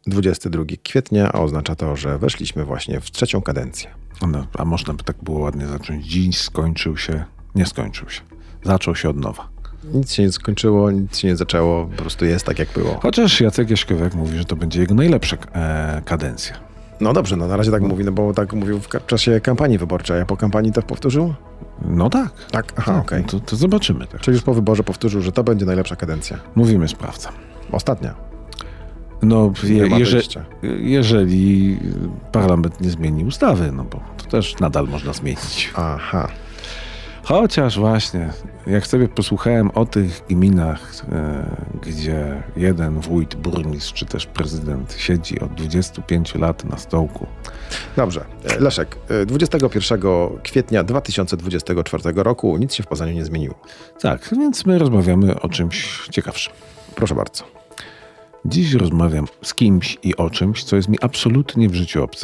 22 kwietnia, a oznacza to, że weszliśmy właśnie w trzecią kadencję. No, a można by tak było ładnie zacząć. Dzień skończył się, nie skończył się. Zaczął się od nowa. Nic się nie skończyło, nic się nie zaczęło, po prostu jest tak, jak było. Chociaż Jacek Jaśkowiak mówi, że to będzie jego najlepsza kadencja. No dobrze, no na razie tak mówi, no bo tak mówił w czasie kampanii wyborczej, a po kampanii to powtórzył? No tak. Tak? Aha, tak, okej. To zobaczymy. Tak. Czyli już po wyborze powtórzył, że to będzie najlepsza kadencja. Mówimy, sprawdzam. Ostatnia. No, wyjścia. jeżeli parlament nie zmieni ustawy, no bo to też nadal można zmienić. Aha. Chociaż właśnie, jak sobie posłuchałem o tych gminach, gdzie jeden wójt, burmistrz czy też prezydent siedzi od 25 lat na stołku. Dobrze. Leszek, 21 kwietnia 2024 roku nic się w Poznaniu nie zmieniło. Tak, więc my rozmawiamy o czymś ciekawszym. Proszę bardzo. Dziś rozmawiam z kimś i o czymś, co jest mi absolutnie w życiu obce.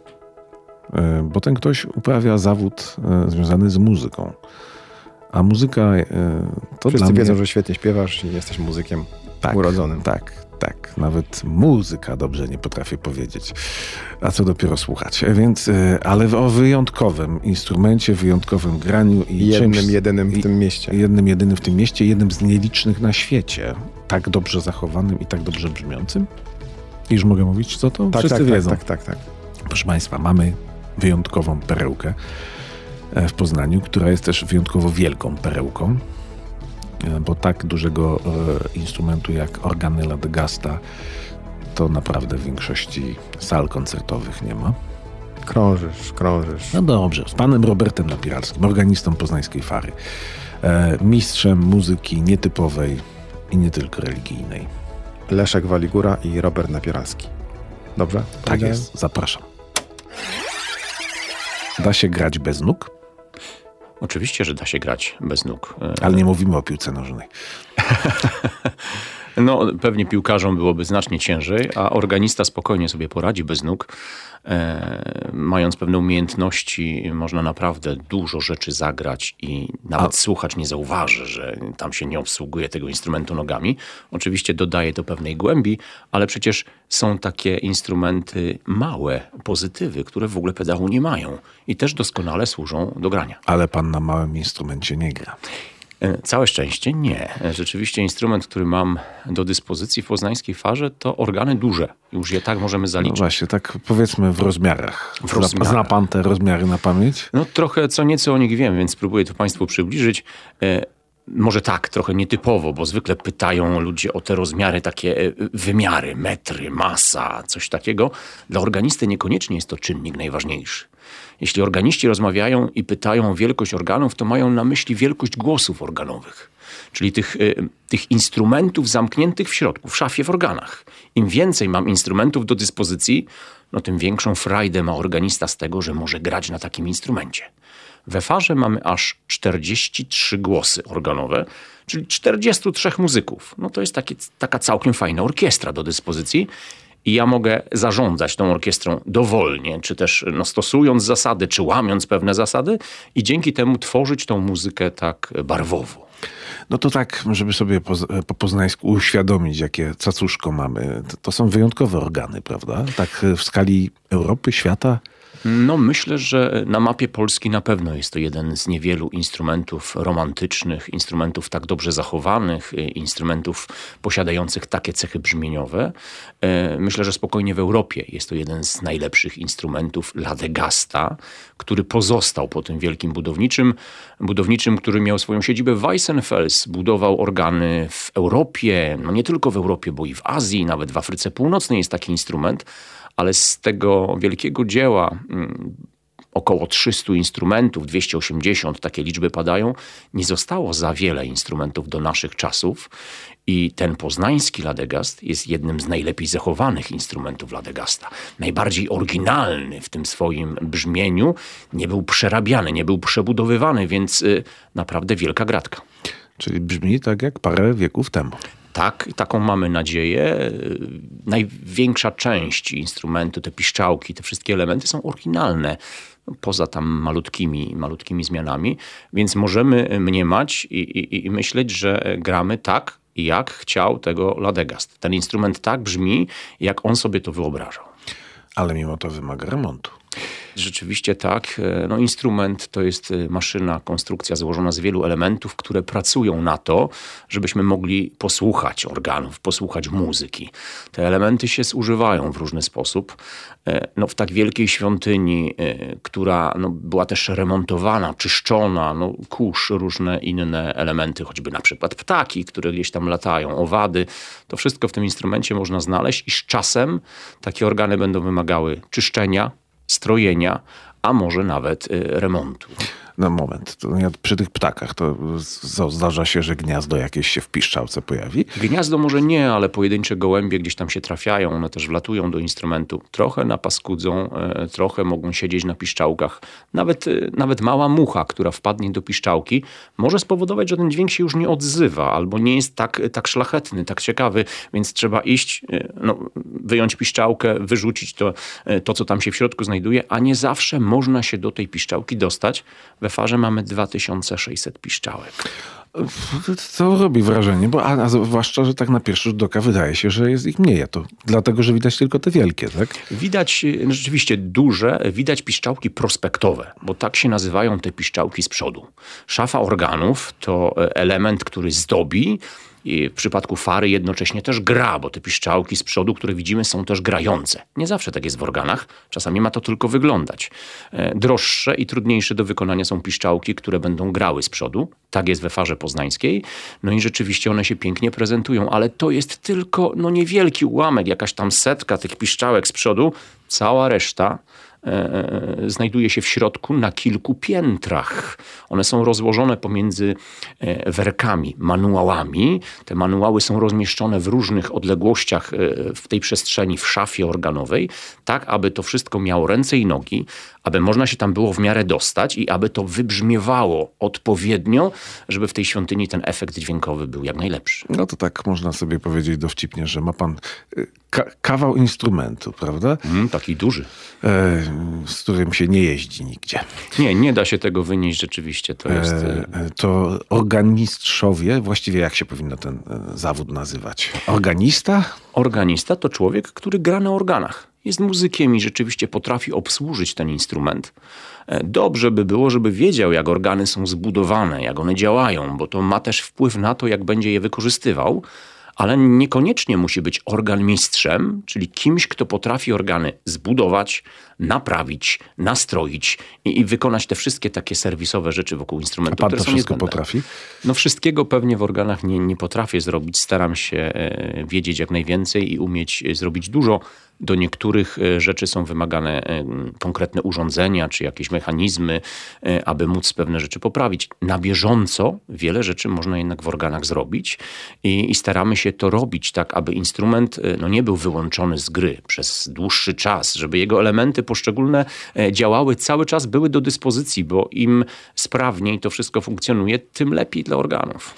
Bo ten ktoś uprawia zawód związany z muzyką. A muzyka to Wszyscy dla mnie... wiedzą, że świetnie śpiewasz i jesteś muzykiem urodzonym. Tak. Nawet muzyka dobrze nie potrafię powiedzieć. A co dopiero słuchać. Więc, ale o wyjątkowym instrumencie, wyjątkowym graniu i jedynym w tym mieście. Jedynym w tym mieście, jednym z nielicznych na świecie. Tak dobrze zachowanym i tak dobrze brzmiącym. I już mogę mówić, co to? Wszyscy wiedzą. Tak. Proszę Państwa, mamy wyjątkową perełkę w Poznaniu, która jest też wyjątkowo wielką perełką, bo tak dużego instrumentu jak organy Ladegasta to naprawdę w większości sal koncertowych nie ma. Krążysz. No dobrze, z panem Robertem Napieralskim, organistą poznańskiej Fary, mistrzem muzyki nietypowej i nie tylko religijnej. Leszek Waligura i Robert Napieralski. Dobrze? Tak jest, zapraszam. Da się grać bez nóg? Oczywiście, że da się grać bez nóg. Ale nie mówimy o piłce nożnej. No, pewnie piłkarzom byłoby znacznie ciężej, a organista spokojnie sobie poradzi bez nóg. Mając pewne umiejętności, można naprawdę dużo rzeczy zagrać i nawet słuchacz nie zauważy, że tam się nie obsługuje tego instrumentu nogami. Oczywiście dodaje to pewnej głębi, ale przecież są takie instrumenty małe, pozytywy, które w ogóle pedału nie mają i też doskonale służą do grania. Ale pan na małym instrumencie nie gra. Całe szczęście nie. Rzeczywiście instrument, który mam do dyspozycji w poznańskiej Farze, to organy duże. Już je tak możemy zaliczyć. No właśnie, tak powiedzmy w rozmiarach. Zna pan te rozmiary na pamięć? No trochę co nieco o nich wiem, więc spróbuję to Państwu przybliżyć. Może tak, trochę nietypowo, bo zwykle pytają ludzie o te rozmiary, takie wymiary, metry, masa, coś takiego. Dla organisty niekoniecznie jest to czynnik najważniejszy. Jeśli organiści rozmawiają i pytają o wielkość organów, to mają na myśli wielkość głosów organowych. Czyli tych instrumentów zamkniętych w środku, w szafie w organach. Im więcej mam instrumentów do dyspozycji, no tym większą frajdę ma organista z tego, że może grać na takim instrumencie. We Farze mamy aż 43 głosy organowe, czyli 43 muzyków. No to jest taka całkiem fajna orkiestra do dyspozycji. I ja mogę zarządzać tą orkiestrą dowolnie, czy też stosując zasady, czy łamiąc pewne zasady i dzięki temu tworzyć tą muzykę tak barwowo. No to tak, żeby sobie po poznańsku uświadomić, jakie cacuszko mamy. To są wyjątkowe organy, prawda? Tak w skali Europy, świata? No myślę, że na mapie Polski na pewno jest to jeden z niewielu instrumentów romantycznych, instrumentów tak dobrze zachowanych, instrumentów posiadających takie cechy brzmieniowe. Myślę, że spokojnie w Europie jest to jeden z najlepszych instrumentów Ladegasta, który pozostał po tym wielkim budowniczym, który miał swoją siedzibę w Weissenfels, budował organy w Europie, no nie tylko w Europie, bo i w Azji, nawet w Afryce Północnej jest taki instrument. Ale z tego wielkiego dzieła około 300 instrumentów, 280, takie liczby padają, nie zostało za wiele instrumentów do naszych czasów i ten poznański Ladegast jest jednym z najlepiej zachowanych instrumentów Ladegasta. Najbardziej oryginalny w tym swoim brzmieniu, nie był przerabiany, nie był przebudowywany, więc naprawdę wielka gratka. Czyli brzmi tak jak parę wieków temu. Tak, taką mamy nadzieję. Największa część instrumentu, te piszczałki, te wszystkie elementy są oryginalne, poza tam malutkimi zmianami, więc możemy mniemać i myśleć, że gramy tak, jak chciał tego Ladegast. Ten instrument tak brzmi, jak on sobie to wyobrażał. Ale mimo to wymaga remontu. Rzeczywiście tak. No, instrument to jest maszyna, konstrukcja złożona z wielu elementów, które pracują na to, żebyśmy mogli posłuchać organów, posłuchać muzyki. Te elementy się zużywają w różny sposób. No, w tak wielkiej świątyni, która była też remontowana, czyszczona, kurz, różne inne elementy, choćby na przykład ptaki, które gdzieś tam latają, owady. To wszystko w tym instrumencie można znaleźć i z czasem takie organy będą wymagały czyszczenia, strojenia, a może nawet remontu. No moment, ja przy tych ptakach to zdarza się, że gniazdo jakieś się w piszczałce pojawi? Gniazdo może nie, ale pojedyncze gołębie gdzieś tam się trafiają, one też wlatują do instrumentu. Trochę napaskudzą, trochę mogą siedzieć na piszczałkach. Nawet mała mucha, która wpadnie do piszczałki, może spowodować, że ten dźwięk się już nie odzywa albo nie jest tak szlachetny, tak ciekawy, więc trzeba iść, wyjąć piszczałkę, wyrzucić to, co tam się w środku znajduje, a nie zawsze można się do tej piszczałki dostać. We farze mamy 2600 piszczałek. To robi wrażenie, a zwłaszcza, że tak na pierwszy rzut oka wydaje się, że jest ich mniej. To dlatego, że widać tylko te wielkie, tak? Widać rzeczywiście duże, widać piszczałki prospektowe, bo tak się nazywają te piszczałki z przodu. Szafa organów to element, który zdobi i w przypadku fary jednocześnie też gra, bo te piszczałki z przodu, które widzimy, są też grające. Nie zawsze tak jest w organach, czasami ma to tylko wyglądać. Droższe i trudniejsze do wykonania są piszczałki, które będą grały z przodu. Tak jest we farze poznańskiej. No i rzeczywiście one się pięknie prezentują, ale to jest tylko niewielki ułamek, jakaś tam setka tych piszczałek z przodu. Cała reszta znajduje się w środku na kilku piętrach. One są rozłożone pomiędzy werkami, manuałami. Te manuały są rozmieszczone w różnych odległościach w tej przestrzeni, w szafie organowej, tak aby to wszystko miało ręce i nogi, aby można się tam było w miarę dostać i aby to wybrzmiewało odpowiednio, żeby w tej świątyni ten efekt dźwiękowy był jak najlepszy. No to tak można sobie powiedzieć dowcipnie, że ma pan kawał instrumentu, prawda? Taki duży. Z którym się nie jeździ nigdzie. Nie da się tego wynieść rzeczywiście. To jest... To organistrzowie, właściwie jak się powinno ten zawód nazywać? Organista? Organista to człowiek, który gra na organach. Jest muzykiem i rzeczywiście potrafi obsłużyć ten instrument. Dobrze by było, żeby wiedział, jak organy są zbudowane, jak one działają, bo to ma też wpływ na to, jak będzie je wykorzystywał. Ale niekoniecznie musi być organmistrzem, czyli kimś, kto potrafi organy zbudować, naprawić, nastroić i wykonać te wszystkie takie serwisowe rzeczy wokół instrumentu. A pan to wszystko potrafi? No wszystkiego pewnie w organach nie potrafię zrobić. Staram się wiedzieć jak najwięcej i umieć zrobić dużo. Do niektórych rzeczy są wymagane konkretne urządzenia czy jakieś mechanizmy, aby móc pewne rzeczy poprawić. Na bieżąco wiele rzeczy można jednak w organach zrobić i staramy się to robić tak, aby instrument nie był wyłączony z gry przez dłuższy czas, żeby jego elementy poszczególne działały cały czas, były do dyspozycji, bo im sprawniej to wszystko funkcjonuje, tym lepiej dla organów.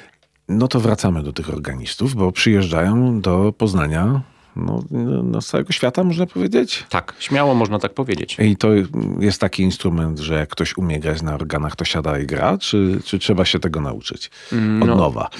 No to wracamy do tych organistów, bo przyjeżdżają do Poznania z całego świata, można powiedzieć? Tak, śmiało można tak powiedzieć. I to jest taki instrument, że jak ktoś umie grać na organach, to siada i gra? Czy trzeba się tego nauczyć od nowa?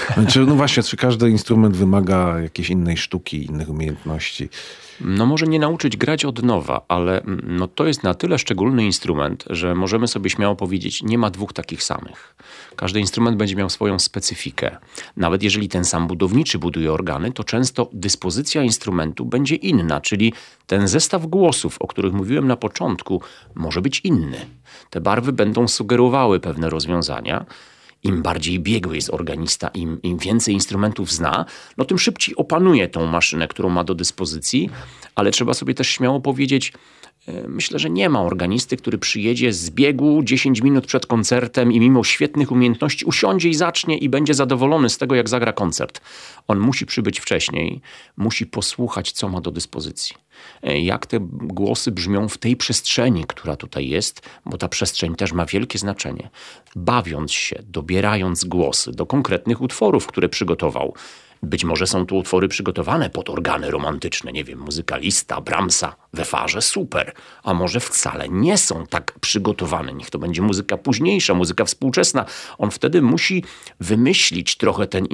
Czy każdy instrument wymaga jakiejś innej sztuki, innych umiejętności? Może nie nauczyć grać od nowa, ale to jest na tyle szczególny instrument, że możemy sobie śmiało powiedzieć, nie ma dwóch takich samych. Każdy instrument będzie miał swoją specyfikę. Nawet jeżeli ten sam budowniczy buduje organy, to często dyspozycja instrumentu będzie inna, czyli ten zestaw głosów, o których mówiłem na początku, może być inny. Te barwy będą sugerowały pewne rozwiązania. Im bardziej biegły jest organista, im więcej instrumentów zna, tym szybciej opanuje tą maszynę, którą ma do dyspozycji, ale trzeba sobie też śmiało powiedzieć, myślę, że nie ma organisty, który przyjedzie z biegu 10 minut przed koncertem i mimo świetnych umiejętności usiądzie i zacznie i będzie zadowolony z tego, jak zagra koncert. On musi przybyć wcześniej, musi posłuchać, co ma do dyspozycji. Jak te głosy brzmią w tej przestrzeni, która tutaj jest, bo ta przestrzeń też ma wielkie znaczenie. Bawiąc się, dobierając głosy do konkretnych utworów, które przygotował, Być może są tu utwory przygotowane pod organy romantyczne, nie wiem, muzyka Liszta, Brahmsa, we farze, super. A może wcale nie są tak przygotowane. Niech to będzie muzyka późniejsza, muzyka współczesna. On wtedy musi wymyślić trochę ten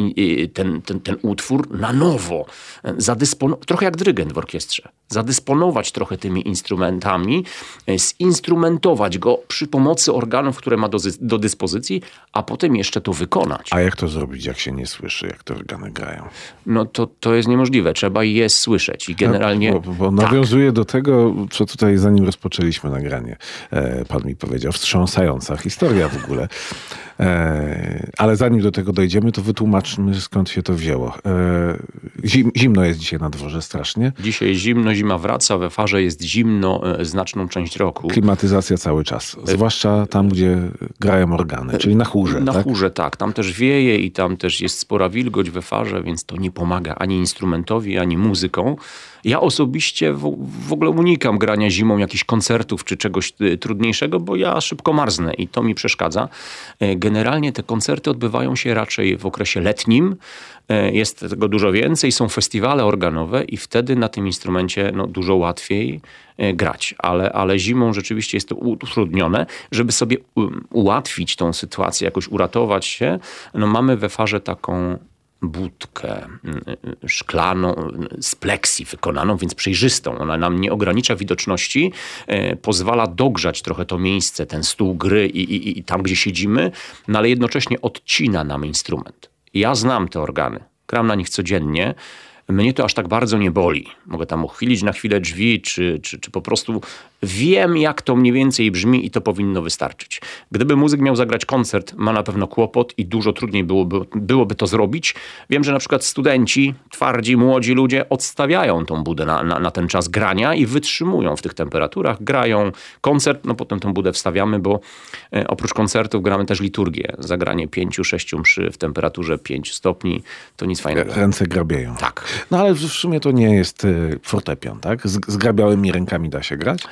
utwór na nowo. Trochę jak dyrygent w orkiestrze. Zadysponować trochę tymi instrumentami, zinstrumentować go przy pomocy organów, które ma do dyspozycji, a potem jeszcze to wykonać. A jak to zrobić, jak się nie słyszy, jak te organy grają? No to jest niemożliwe. Trzeba je słyszeć i generalnie... Bo nawiązuje do tego, co tutaj zanim rozpoczęliśmy nagranie, pan mi powiedział, wstrząsająca historia w ogóle. Ale zanim do tego dojdziemy, to wytłumaczmy, skąd się to wzięło. Zimno jest dzisiaj na dworze strasznie. Dzisiaj zimno, zima wraca, we farze jest zimno znaczną część roku. Klimatyzacja cały czas, zwłaszcza tam, gdzie grają organy, czyli na chórze. Na chórze, tak. Tam też wieje i tam też jest spora wilgoć we farze, więc to nie pomaga ani instrumentowi, ani muzyką. Ja osobiście w ogóle unikam grania zimą jakichś koncertów czy czegoś trudniejszego, bo ja szybko marznę i to mi przeszkadza. Generalnie te koncerty odbywają się raczej w okresie letnim. Jest tego dużo więcej, są festiwale organowe i wtedy na tym instrumencie dużo łatwiej grać. Ale zimą rzeczywiście jest to utrudnione. Żeby sobie ułatwić tą sytuację, jakoś uratować się, mamy we farze taką budkę szklaną, z pleksji wykonaną, więc przejrzystą. Ona nam nie ogranicza widoczności, pozwala dogrzać trochę to miejsce, ten stół gry i tam, gdzie siedzimy, ale jednocześnie odcina nam instrument. Ja znam te organy, gram na nich codziennie. Mnie to aż tak bardzo nie boli. Mogę tam uchylić na chwilę drzwi, czy po prostu wiem, jak to mniej więcej brzmi i to powinno wystarczyć. Gdyby muzyk miał zagrać koncert, ma na pewno kłopot i dużo trudniej byłoby to zrobić. Wiem, że na przykład studenci, twardzi, młodzi ludzie odstawiają tą budę na ten czas grania i wytrzymują w tych temperaturach. Grają koncert, potem tą budę wstawiamy, bo oprócz koncertów gramy też liturgię. Zagranie 5-6 mszy w temperaturze 5 stopni to nic fajnego. Ręce grabieją. Tak. No ale w sumie to nie jest fortepian, tak? Z grabiałymi rękami da się grać?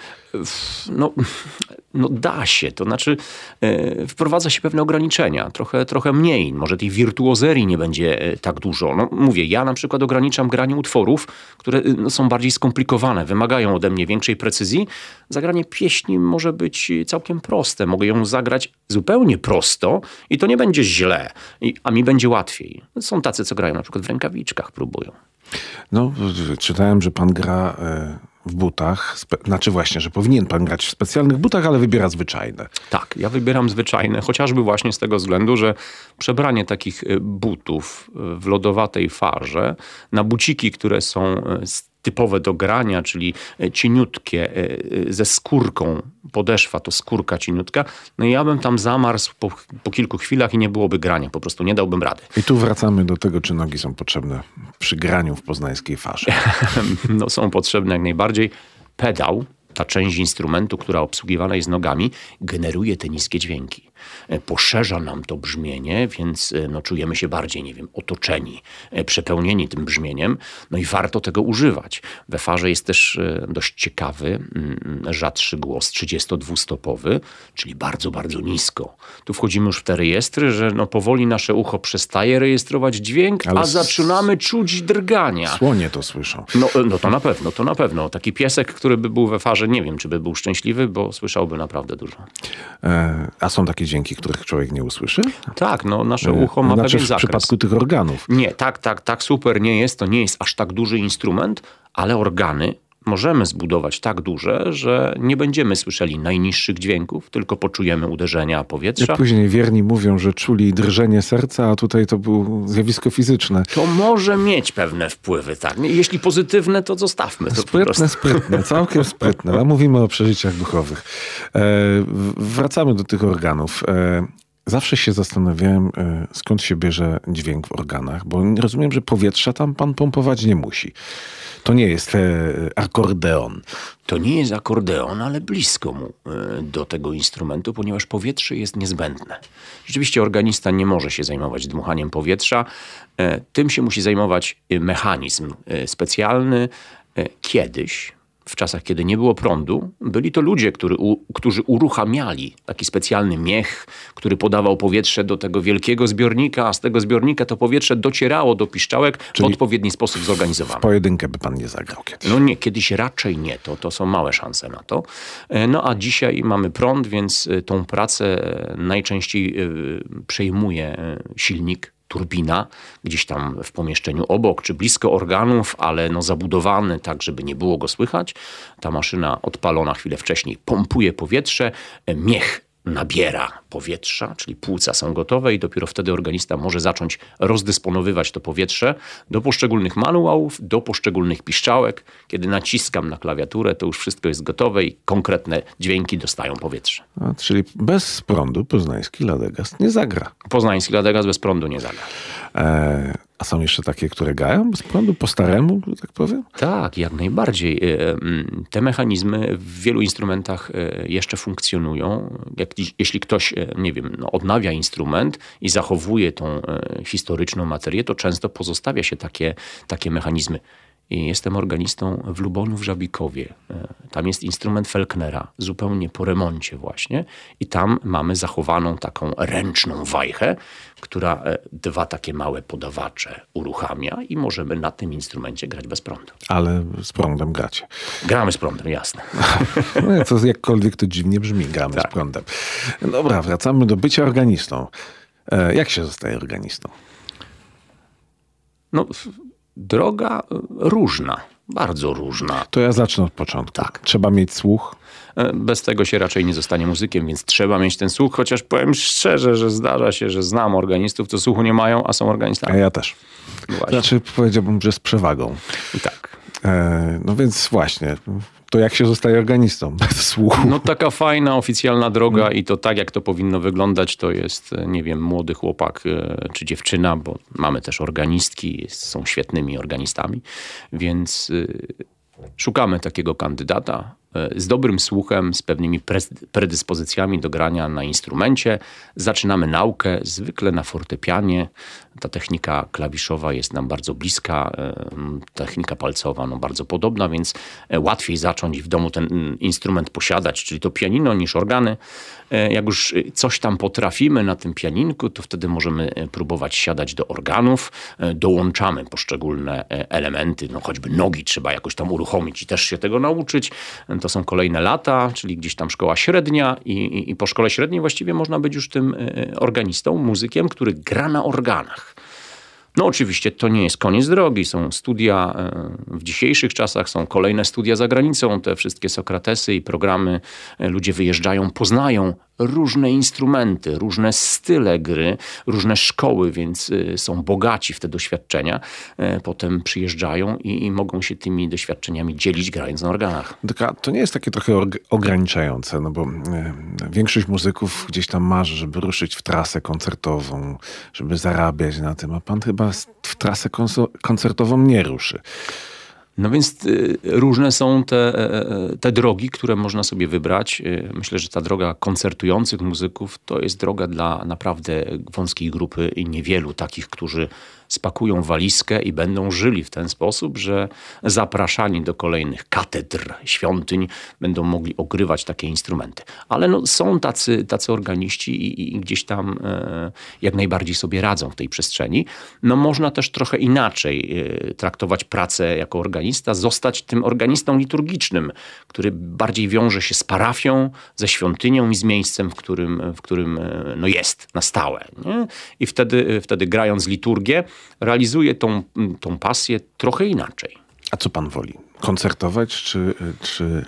No da się, to znaczy wprowadza się pewne ograniczenia, trochę mniej, może tej wirtuozerii nie będzie tak dużo. Mówię, ja na przykład ograniczam granie utworów, które są bardziej skomplikowane, wymagają ode mnie większej precyzji. Zagranie pieśni może być całkiem proste, mogę ją zagrać zupełnie prosto i to nie będzie źle, a mi będzie łatwiej. Są tacy, co grają na przykład w rękawiczkach, próbują. Czytałem, że pan gra w butach, że powinien pan grać w specjalnych butach, ale wybiera zwyczajne. Tak, ja wybieram zwyczajne, chociażby właśnie z tego względu, że przebranie takich butów w lodowatej farze na buciki, które są typowe do grania, czyli cieniutkie, ze skórką, podeszwa to skórka cieniutka, ja bym tam zamarzł po kilku chwilach i nie byłoby grania, po prostu nie dałbym rady. I tu wracamy do tego, czy nogi są potrzebne przy graniu w poznańskiej farze. Są potrzebne jak najbardziej. Pedał, ta część instrumentu, która obsługiwana jest nogami, generuje te niskie dźwięki. Poszerza nam to brzmienie, więc czujemy się bardziej, otoczeni, przepełnieni tym brzmieniem. I warto tego używać. We farze jest też dość ciekawy, rzadszy głos, 32-stopowy, czyli bardzo, bardzo nisko. Tu wchodzimy już w te rejestry, że powoli nasze ucho przestaje rejestrować dźwięk, a zaczynamy czuć drgania. Słonie to słyszą. To na pewno. Taki piesek, który by był we farze, nie wiem, czy by był szczęśliwy, bo słyszałby naprawdę dużo. A są takie dźwięki, których człowiek nie usłyszy? Tak, nasze ucho ma pewien zakres. W przypadku tych organów. Nie, tak super nie jest. To nie jest aż tak duży instrument, ale organy możemy zbudować tak duże, że nie będziemy słyszeli najniższych dźwięków, tylko poczujemy uderzenia powietrza. Jak później wierni mówią, że czuli drżenie serca, a tutaj to było zjawisko fizyczne. To może mieć pewne wpływy, tak. Jeśli pozytywne, to zostawmy to Sprytne, całkiem sprytne. Ale mówimy o przeżyciach duchowych. Wracamy do tych organów. Zawsze się zastanawiałem, skąd się bierze dźwięk w organach, bo rozumiem, że powietrza tam pan pompować nie musi. To nie jest akordeon. To nie jest akordeon, ale blisko mu do tego instrumentu, ponieważ powietrze jest niezbędne. Rzeczywiście organista nie może się zajmować dmuchaniem powietrza. Tym się musi zajmować mechanizm specjalny. Kiedyś, w czasach, kiedy nie było prądu, byli to ludzie, którzy uruchamiali taki specjalny miech, który podawał powietrze do tego wielkiego zbiornika, a z tego zbiornika to powietrze docierało do piszczałek w odpowiedni sposób zorganizowane. W pojedynkę by pan nie zagrał kiedyś. No nie, kiedyś raczej nie. To są małe szanse na to. No a dzisiaj mamy prąd, więc tą pracę najczęściej przejmuje silnik, turbina, gdzieś tam w pomieszczeniu obok, czy blisko organów, ale zabudowany tak, żeby nie było go słychać. Ta maszyna odpalona chwilę wcześniej pompuje powietrze, miech nabiera powietrza, czyli płuca są gotowe i dopiero wtedy organista może zacząć rozdysponowywać to powietrze do poszczególnych manuałów, do poszczególnych piszczałek. Kiedy naciskam na klawiaturę, to już wszystko jest gotowe i konkretne dźwięki dostają powietrze. Czyli bez prądu poznański Ladegast nie zagra. Poznański Ladegast bez prądu nie zagra. A są jeszcze takie, które grają bez prądu, po staremu, że tak powiem? Tak, jak najbardziej. Te mechanizmy w wielu instrumentach jeszcze funkcjonują. Jeśli ktoś, nie wiem, odnawia instrument i zachowuje tą historyczną materię, to często pozostawia się takie mechanizmy. I jestem organistą w Luboniu w Żabikowie. Tam jest instrument Felknera, zupełnie po remoncie właśnie. I tam mamy zachowaną taką ręczną wajchę, która 2 takie małe podawacze uruchamia i możemy na tym instrumencie grać bez prądu. Ale z prądem gracie. Gramy z prądem, jasne. No, to jakkolwiek to dziwnie brzmi, gramy z prądem. Dobra, wracamy do bycia organistą. Jak się zostaje organistą? Droga różna, bardzo różna. To ja zacznę od początku. Tak. Trzeba mieć słuch. Bez tego się raczej nie zostanie muzykiem, więc trzeba mieć ten słuch, chociaż powiem szczerze, że zdarza się, że znam organistów, co słuchu nie mają, a są organistami. A ja też. Właśnie. Znaczy powiedziałbym, że z przewagą. Tak. No więc właśnie, to jak się zostaje organistą bez słuchu? Taka fajna, oficjalna droga i to tak, jak to powinno wyglądać, to jest, nie wiem, młody chłopak czy dziewczyna, bo mamy też organistki, są świetnymi organistami, więc szukamy takiego kandydata z dobrym słuchem, z pewnymi predyspozycjami do grania na instrumencie. Zaczynamy naukę zwykle na fortepianie. Ta technika klawiszowa jest nam bardzo bliska, technika palcowa bardzo podobna, więc łatwiej zacząć w domu ten instrument posiadać, czyli to pianino, niż organy. Jak już coś tam potrafimy na tym pianinku, to wtedy możemy próbować siadać do organów. Dołączamy poszczególne elementy, choćby nogi trzeba jakoś tam uruchomić i też się tego nauczyć. To są kolejne lata, czyli gdzieś tam szkoła średnia i po szkole średniej właściwie można być już tym organistą, muzykiem, który gra na organach. Oczywiście to nie jest koniec drogi. Są studia w dzisiejszych czasach, są kolejne studia za granicą. Te wszystkie Sokratesy i programy. Ludzie wyjeżdżają, poznają różne instrumenty, różne style gry, różne szkoły, więc są bogaci w te doświadczenia. Potem przyjeżdżają i mogą się tymi doświadczeniami dzielić, grając na organach. To nie jest takie trochę ograniczające, bo większość muzyków gdzieś tam marzy, żeby ruszyć w trasę koncertową, żeby zarabiać na tym, a pan chyba w trasę koncertową nie ruszy. Więc różne są te drogi, które można sobie wybrać. Myślę, że ta droga koncertujących muzyków to jest droga dla naprawdę wąskiej grupy i niewielu takich, którzy spakują walizkę i będą żyli w ten sposób, że zapraszani do kolejnych katedr, świątyń będą mogli ogrywać takie instrumenty. Ale są tacy organiści i gdzieś tam jak najbardziej sobie radzą w tej przestrzeni. Można też trochę inaczej traktować pracę jako organista, zostać tym organistą liturgicznym, który bardziej wiąże się z parafią, ze świątynią i z miejscem, w którym jest na stałe. Nie? I wtedy grając liturgię, realizuje tą pasję trochę inaczej. A co pan woli? Koncertować czy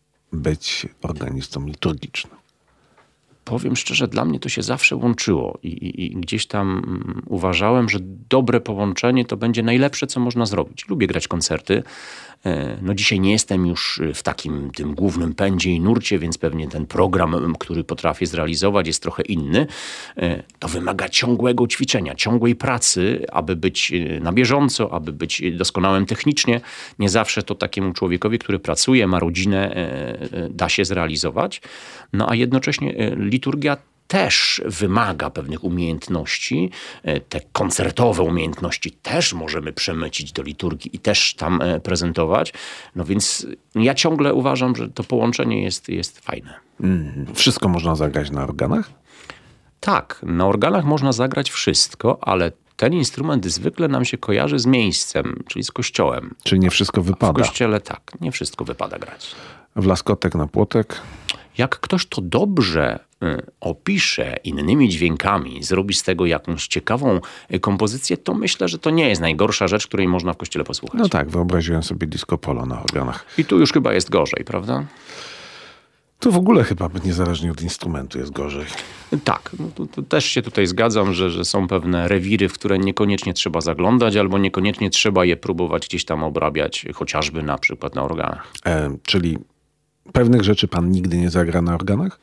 być organistą liturgicznym? Powiem szczerze, dla mnie to się zawsze łączyło i gdzieś tam uważałem, że dobre połączenie to będzie najlepsze, co można zrobić. Lubię grać koncerty. Dzisiaj nie jestem już w takim tym głównym pędzie i nurcie, więc pewnie ten program, który potrafię zrealizować, jest trochę inny. To wymaga ciągłego ćwiczenia, ciągłej pracy, aby być na bieżąco, aby być doskonałym technicznie. Nie zawsze to takiemu człowiekowi, który pracuje, ma rodzinę, da się zrealizować. A jednocześnie liturgia też wymaga pewnych umiejętności. Te koncertowe umiejętności też możemy przemycić do liturgii i też tam prezentować. No więc ja ciągle uważam, że to połączenie jest fajne. Wszystko można zagrać na organach? Tak, na organach można zagrać wszystko, ale ten instrument zwykle nam się kojarzy z miejscem, czyli z kościołem. Czyli nie wszystko wypada? W kościele tak, nie wszystko wypada grać. W laskotek na płotek? Jak ktoś to dobrze opisze innymi dźwiękami, zrobi z tego jakąś ciekawą kompozycję, to myślę, że to nie jest najgorsza rzecz, której można w kościele posłuchać. No tak, wyobraziłem sobie disco polo na organach. I tu już chyba jest gorzej, prawda? To w ogóle chyba niezależnie od instrumentu jest gorzej. Tak, no to też się tutaj zgadzam, że są pewne rewiry, w które niekoniecznie trzeba zaglądać, albo niekoniecznie trzeba je próbować gdzieś tam obrabiać, chociażby na przykład na organach. Czyli pewnych rzeczy pan nigdy nie zagra na organach?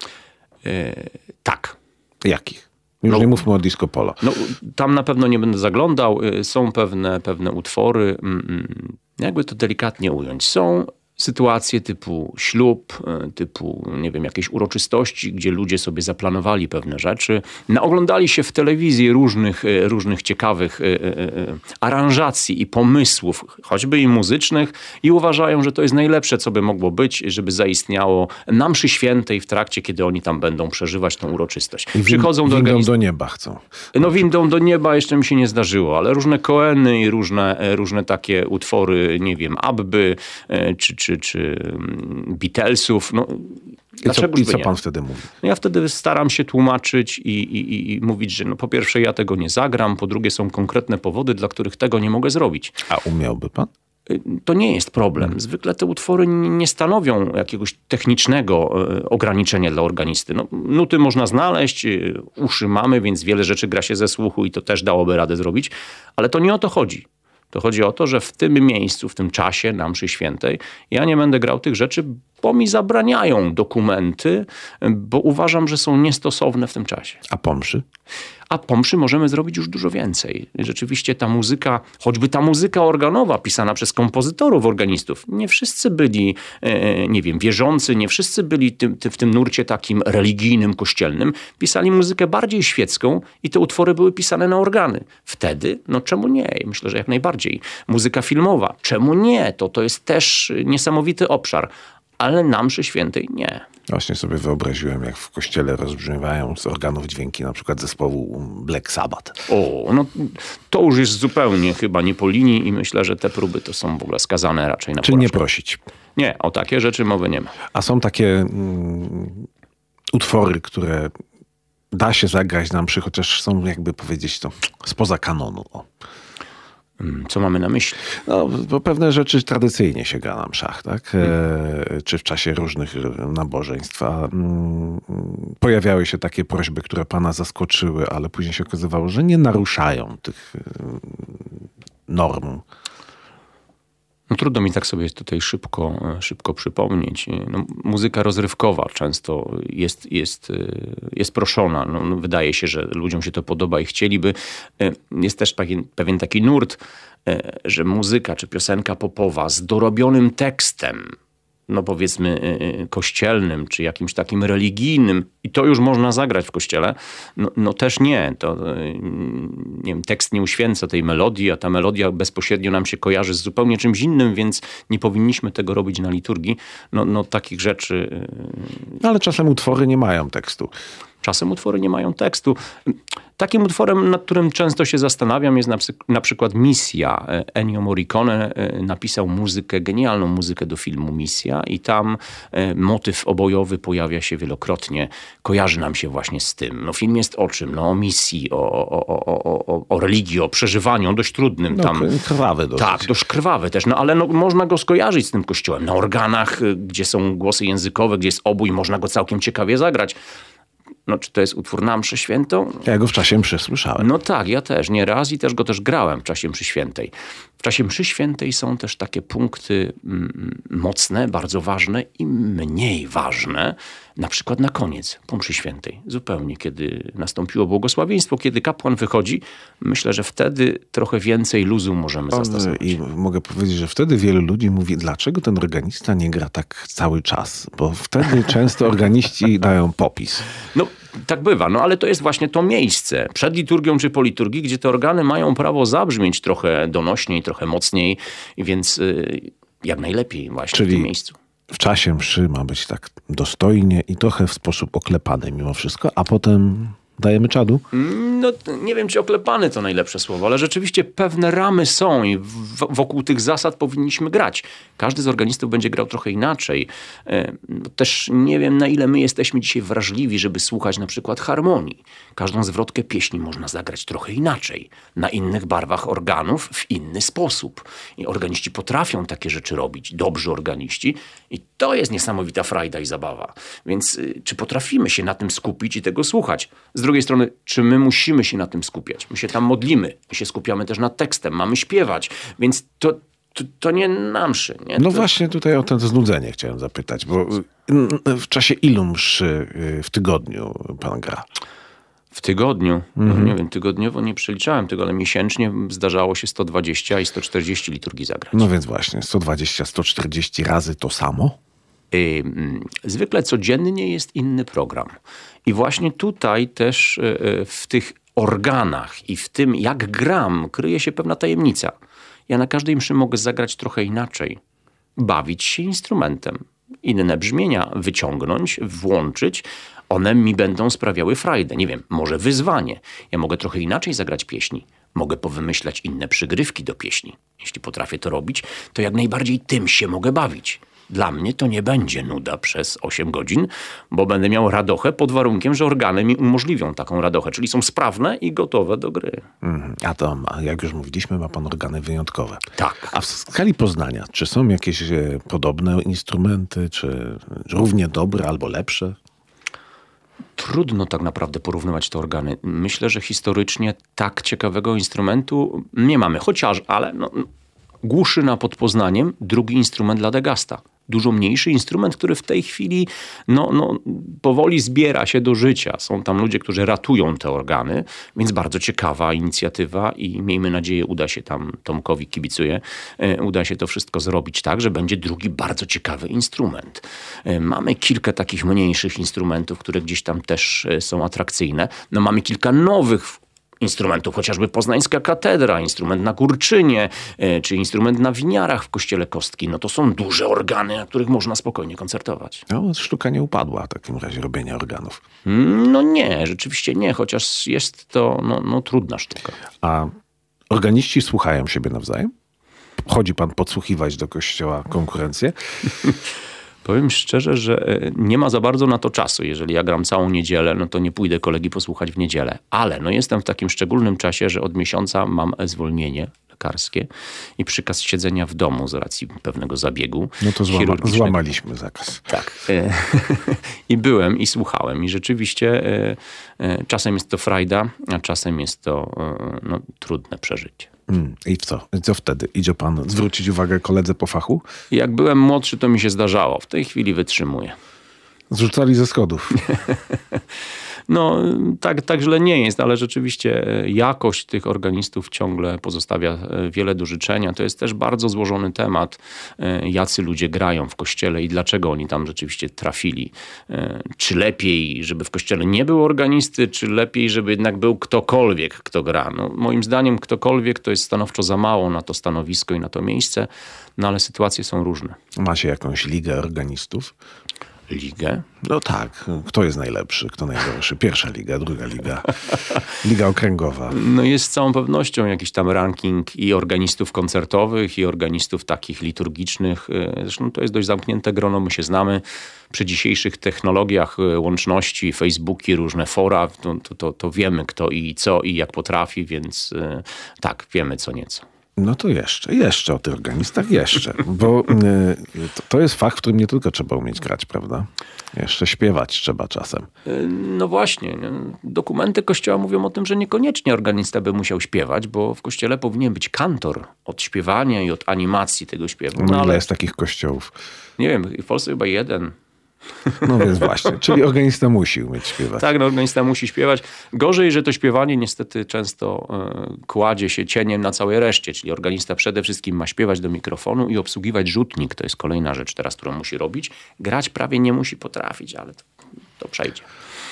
Tak. Jakich? Już nie mówmy o disco polo. No, tam na pewno nie będę zaglądał. Są pewne utwory, jakby to delikatnie ująć. Są sytuacje typu ślub, typu, nie wiem, jakieś uroczystości, gdzie ludzie sobie zaplanowali pewne rzeczy, naoglądali się w telewizji różnych ciekawych aranżacji i pomysłów, choćby i muzycznych, i uważają, że to jest najlepsze, co by mogło być, żeby zaistniało na mszy świętej w trakcie, kiedy oni tam będą przeżywać tą uroczystość. Przychodzą do nieba chcą. No windą do nieba jeszcze mi się nie zdarzyło, ale różne Koeny i różne takie utwory, nie wiem, Abby, czy Beatlesów. No, I co pan wtedy mówi? No ja wtedy staram się tłumaczyć i mówić, że no po pierwsze ja tego nie zagram, po drugie są konkretne powody, dla których tego nie mogę zrobić. A umiałby pan? To nie jest problem. Zwykle te utwory nie stanowią jakiegoś technicznego ograniczenia dla organisty. No, nuty można znaleźć, uszy mamy, więc wiele rzeczy gra się ze słuchu i to też dałoby radę zrobić, ale to nie o to chodzi. To chodzi o to, że w tym miejscu, w tym czasie na mszy świętej ja nie będę grał tych rzeczy, bo mi zabraniają dokumenty, bo uważam, że są niestosowne w tym czasie. A po mszy? A po mszy możemy zrobić już dużo więcej. Rzeczywiście ta muzyka, choćby ta muzyka organowa pisana przez kompozytorów, organistów, nie wszyscy byli, nie wiem, wierzący, nie wszyscy byli w tym nurcie takim religijnym, kościelnym. Pisali muzykę bardziej świecką i te utwory były pisane na organy. Wtedy, no czemu nie? Myślę, że jak najbardziej. Muzyka filmowa, czemu nie? To jest też niesamowity obszar. Ale na mszy świętej nie. Właśnie sobie wyobraziłem, jak w kościele rozbrzmiewają z organów dźwięki na przykład zespołu Black Sabbath. O, no to już jest zupełnie chyba nie po linii i myślę, że te próby to są w ogóle skazane raczej na Czyli porażkę. nie prosić. Nie, o takie rzeczy mowy nie ma. A są takie utwory, które da się zagrać na mszy, chociaż są, jakby powiedzieć to, spoza kanonu. O. Co mamy na myśli? No, bo pewne rzeczy tradycyjnie się gra na mszach, tak? Czy w czasie różnych nabożeństw. Pojawiały się takie prośby, które pana zaskoczyły, ale później się okazywało, że nie naruszają tych norm. No trudno mi tak sobie tutaj szybko przypomnieć. No, muzyka rozrywkowa często jest proszona. No, wydaje się, że ludziom się to podoba i chcieliby. Jest też pewien taki nurt, że muzyka czy piosenka popowa z dorobionym tekstem, no powiedzmy kościelnym, czy jakimś takim religijnym, i to już można zagrać w kościele, no też nie. To, nie wiem, tekst nie uświęca tej melodii, a ta melodia bezpośrednio nam się kojarzy z zupełnie czymś innym, więc nie powinniśmy tego robić na liturgii. No takich rzeczy... No, ale czasem utwory nie mają tekstu. Czasem utwory nie mają tekstu. Takim utworem, nad którym często się zastanawiam, jest na przykład Misja. Ennio Morricone napisał genialną muzykę do filmu Misja i tam motyw obojowy pojawia się wielokrotnie. Kojarzy nam się właśnie z tym. No, film jest o czym? No, o misji, o religii, o przeżywaniu, dość trudnym. No, tam. Krwawy dosyć. Tak, dość krwawy też, no ale można go skojarzyć z tym kościołem. Na organach, gdzie są głosy językowe, gdzie jest obój, można go całkiem ciekawie zagrać. No, czy to jest utwór na mszę świętą? Ja go w czasie mszy słyszałem. No tak, ja też. Nie raz i też go grałem w czasie mszy świętej. W czasie mszy świętej są też takie punkty mocne, bardzo ważne i mniej ważne. Na przykład na koniec, po mszy świętej. Zupełnie, kiedy nastąpiło błogosławieństwo, kiedy kapłan wychodzi, myślę, że wtedy trochę więcej luzu możemy zastosować. I mogę powiedzieć, że wtedy wielu ludzi mówi, dlaczego ten organista nie gra tak cały czas? Bo wtedy często organiści dają popis. No Tak bywa, no ale to jest właśnie to miejsce przed liturgią czy po liturgii, gdzie te organy mają prawo zabrzmieć trochę donośniej, trochę mocniej, więc jak najlepiej właśnie w tym miejscu. W czasie mszy ma być tak dostojnie i trochę w sposób oklepany mimo wszystko, a potem dajemy czadu? No nie wiem, czy oklepany to najlepsze słowo, ale rzeczywiście pewne ramy są i wokół tych zasad powinniśmy grać. Każdy z organistów będzie grał trochę inaczej. Też nie wiem, na ile my jesteśmy dzisiaj wrażliwi, żeby słuchać na przykład harmonii. Każdą zwrotkę pieśni można zagrać trochę inaczej. Na innych barwach organów w inny sposób. I organiści potrafią takie rzeczy robić. Dobrzy organiści. I to jest niesamowita frajda i zabawa. Więc czy potrafimy się na tym skupić i tego słuchać? Z drugiej strony, czy my musimy się na tym skupiać? My się tam modlimy. My się skupiamy też nad tekstem. Mamy śpiewać. Więc to nie na mszy. Nie? No właśnie tutaj o to znudzenie chciałem zapytać, bo w czasie ilu mszy w tygodniu pan gra? W tygodniu? No nie wiem, tygodniowo nie przeliczałem tego, ale miesięcznie zdarzało się 120 i 140 liturgii zagrać. No więc właśnie, 120-140 razy to samo? Zwykle codziennie jest inny program. I właśnie tutaj też w tych organach i w tym, jak gram, kryje się pewna tajemnica. Ja na każdej mszy mogę zagrać trochę inaczej. Bawić się instrumentem. Inne brzmienia wyciągnąć, włączyć. One mi będą sprawiały frajdę. Nie wiem, może wyzwanie. Ja mogę trochę inaczej zagrać pieśni. Mogę powymyślać inne przygrywki do pieśni. Jeśli potrafię to robić, to jak najbardziej tym się mogę bawić. Dla mnie to nie będzie nuda przez 8 godzin, bo będę miał radochę pod warunkiem, że organy mi umożliwią taką radochę, czyli są sprawne i gotowe do gry. A to, jak już mówiliśmy, ma pan organy wyjątkowe. Tak. A w skali Poznania, czy są jakieś podobne instrumenty, czy równie dobre albo lepsze? Trudno tak naprawdę porównywać te organy. Myślę, że historycznie tak ciekawego instrumentu nie mamy. Ale Głuszyna pod Poznaniem, drugi instrument Ladegasta. Dużo mniejszy instrument, który w tej chwili powoli zbiera się do życia. Są tam ludzie, którzy ratują te organy, więc bardzo ciekawa inicjatywa i miejmy nadzieję, uda się tam, Tomkowi kibicuję, uda się to wszystko zrobić tak, że będzie drugi bardzo ciekawy instrument. Mamy kilka takich mniejszych instrumentów, które gdzieś tam też są atrakcyjne. Mamy kilka nowych instrumentów, chociażby Poznańska Katedra, instrument na Górczynie, czy instrument na Winiarach w Kościele Kostki. To są duże organy, na których można spokojnie koncertować. No, sztuka nie upadła w takim razie robienia organów. Nie, rzeczywiście nie, chociaż jest to trudna sztuka. A organiści słuchają siebie nawzajem? Chodzi pan podsłuchiwać do kościoła konkurencję? Powiem szczerze, że nie ma za bardzo na to czasu. Jeżeli ja gram całą niedzielę, to nie pójdę kolegi posłuchać w niedzielę. Ale jestem w takim szczególnym czasie, że od miesiąca mam zwolnienie lekarskie i przykaz siedzenia w domu z racji pewnego zabiegu. To złamaliśmy zakaz. Tak. I byłem i słuchałem. I rzeczywiście czasem jest to frajda, a czasem jest to trudne przeżycie. I co wtedy? Idzie pan zwrócić uwagę koledze po fachu? Jak byłem młodszy, to mi się zdarzało. W tej chwili wytrzymuję. Zrzucali ze schodów. Tak źle nie jest, ale rzeczywiście jakość tych organistów ciągle pozostawia wiele do życzenia. To jest też bardzo złożony temat, jacy ludzie grają w kościele i dlaczego oni tam rzeczywiście trafili. Czy lepiej, żeby w kościele nie było organisty, czy lepiej, żeby jednak był ktokolwiek, kto gra. Moim zdaniem ktokolwiek to jest stanowczo za mało na to stanowisko i na to miejsce, ale sytuacje są różne. Ma się jakąś ligę organistów? Ligę? Tak. Kto jest najlepszy, kto najgorszy? Pierwsza liga, druga liga, liga okręgowa. Jest z całą pewnością jakiś tam ranking i organistów koncertowych, i organistów takich liturgicznych. Zresztą to jest dość zamknięte grono, my się znamy. Przy dzisiejszych technologiach łączności, Facebooki, różne fora, to wiemy kto i co i jak potrafi, więc tak, wiemy co nieco. To jeszcze o tych organistach, jeszcze. Bo to jest fach, w którym nie tylko trzeba umieć grać, prawda? Jeszcze śpiewać trzeba czasem. Właśnie. Dokumenty Kościoła mówią o tym, że niekoniecznie organista by musiał śpiewać, bo w Kościele powinien być kantor od śpiewania i od animacji tego śpiewu. Ile jest takich kościołów? Nie wiem, w Polsce chyba jeden. Więc właśnie, czyli organista musi umieć śpiewać. Tak, organista musi śpiewać. Gorzej, że to śpiewanie niestety często kładzie się cieniem na całej reszcie, czyli organista przede wszystkim ma śpiewać do mikrofonu i obsługiwać rzutnik. To jest kolejna rzecz teraz, którą musi robić. Grać prawie nie musi potrafić, ale to przejdzie.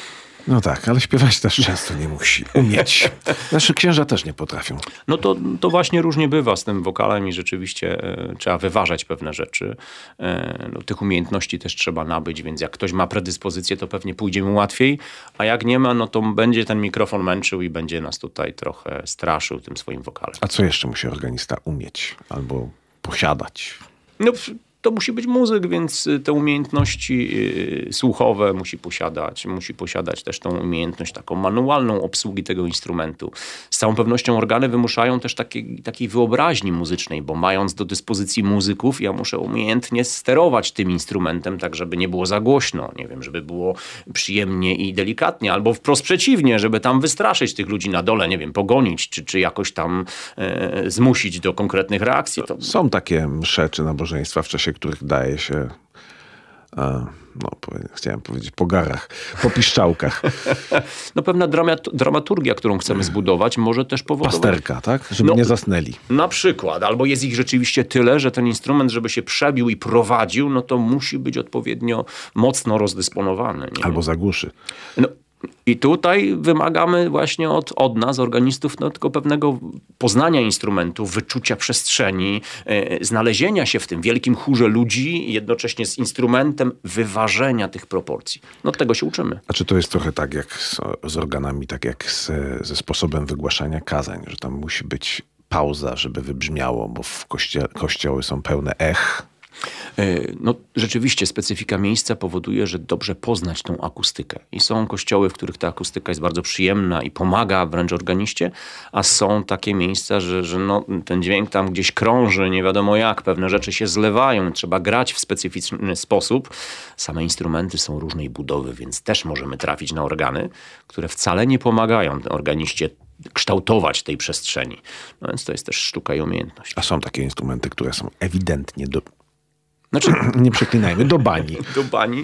No tak, ale śpiewać też często nie musi umieć. Znaczy księża też nie potrafią. No to właśnie różnie bywa z tym wokalem i rzeczywiście trzeba wyważać pewne rzeczy. No, tych umiejętności też trzeba nabyć, więc jak ktoś ma predyspozycję, to pewnie pójdzie mu łatwiej, a jak nie ma, no to będzie ten mikrofon męczył i będzie nas tutaj trochę straszył tym swoim wokalem. A co jeszcze musi organista umieć albo posiadać? No, to musi być muzyk, więc te umiejętności słuchowe musi posiadać też tą umiejętność taką manualną obsługi tego instrumentu. Z całą pewnością organy wymuszają też takiej wyobraźni muzycznej, bo mając do dyspozycji muzyków, ja muszę umiejętnie sterować tym instrumentem, tak żeby nie było za głośno, nie wiem, żeby było przyjemnie i delikatnie, albo wprost przeciwnie, żeby tam wystraszyć tych ludzi na dole, nie wiem, pogonić, czy jakoś tam zmusić do konkretnych reakcji. Są takie msze czy nabożeństwa, w czasie których daje się, chciałem powiedzieć po garach, po piszczałkach. No pewna dramaturgia, którą chcemy zbudować, może też powodować... Pasterka, tak? Żeby nie zasnęli. Na przykład. Albo jest ich rzeczywiście tyle, że ten instrument, żeby się przebił i prowadził, no to musi być odpowiednio mocno rozdysponowany. Albo zagłuszy. No. I tutaj wymagamy właśnie od nas, organistów, tylko pewnego poznania instrumentu, wyczucia przestrzeni, znalezienia się w tym wielkim chórze ludzi, jednocześnie z instrumentem wyważenia tych proporcji. No tego się uczymy. A czy to jest trochę tak jak z organami, tak jak ze sposobem wygłaszania kazań, że tam musi być pauza, żeby wybrzmiało, bo w kościoły są pełne ech? No, rzeczywiście specyfika miejsca powoduje, że dobrze poznać tą akustykę. I są kościoły, w których ta akustyka jest bardzo przyjemna i pomaga wręcz organiście, a są takie miejsca, że ten dźwięk tam gdzieś krąży, nie wiadomo jak, pewne rzeczy się zlewają, trzeba grać w specyficzny sposób. Same instrumenty są różnej budowy, więc też możemy trafić na organy, które wcale nie pomagają organiście kształtować tej przestrzeni. No więc to jest też sztuka i umiejętność. A są takie instrumenty, które są ewidentnie nie przeklinajmy, do bani. Do bani.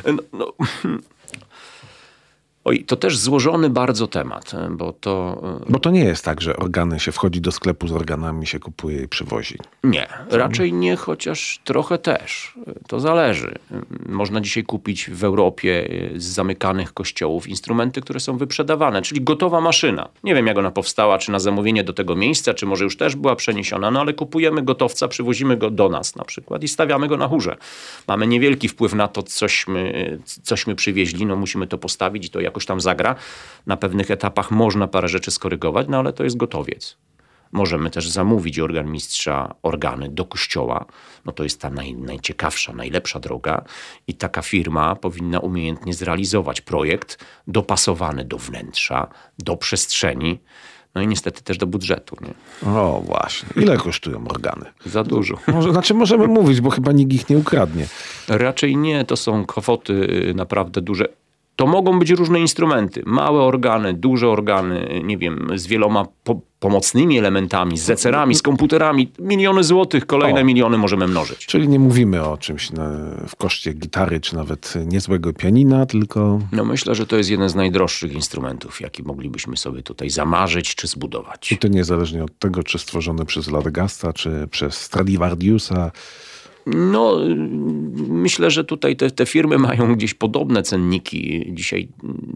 Oj, to też złożony bardzo temat, bo to nie jest tak, że organy się wchodzi do sklepu z organami, się kupuje i przywozi. Nie, raczej nie, chociaż trochę też. To zależy. Można dzisiaj kupić w Europie z zamykanych kościołów instrumenty, które są wyprzedawane, czyli gotowa maszyna. Nie wiem, jak ona powstała, czy na zamówienie do tego miejsca, czy może już też była przeniesiona, no ale kupujemy gotowca, przywozimy go do nas na przykład i stawiamy go na chórze. Mamy niewielki wpływ na to, cośmy przywieźli, no musimy to postawić i to jakoś tam zagra. Na pewnych etapach można parę rzeczy skorygować, no ale to jest gotowiec. Możemy też zamówić organmistrza organy do kościoła. No to jest ta najciekawsza, najlepsza droga i taka firma powinna umiejętnie zrealizować projekt dopasowany do wnętrza, do przestrzeni, no i niestety też do budżetu. Nie? O właśnie. Ile kosztują organy? Za dużo. Możemy mówić, bo chyba nikt ich nie ukradnie. Raczej nie. To są kwoty naprawdę duże. To mogą być różne instrumenty. Małe organy, duże organy, nie wiem, z wieloma pomocnymi elementami, z zecerami, z komputerami. Miliony złotych, kolejne miliony możemy mnożyć. Czyli nie mówimy o czymś w koszcie gitary, czy nawet niezłego pianina, tylko... No myślę, że to jest jeden z najdroższych instrumentów, jaki moglibyśmy sobie tutaj zamarzyć, czy zbudować. I to niezależnie od tego, czy stworzony przez Latgasta, czy przez Stradivariusa. No, myślę, że tutaj te firmy mają gdzieś podobne cenniki. Dzisiaj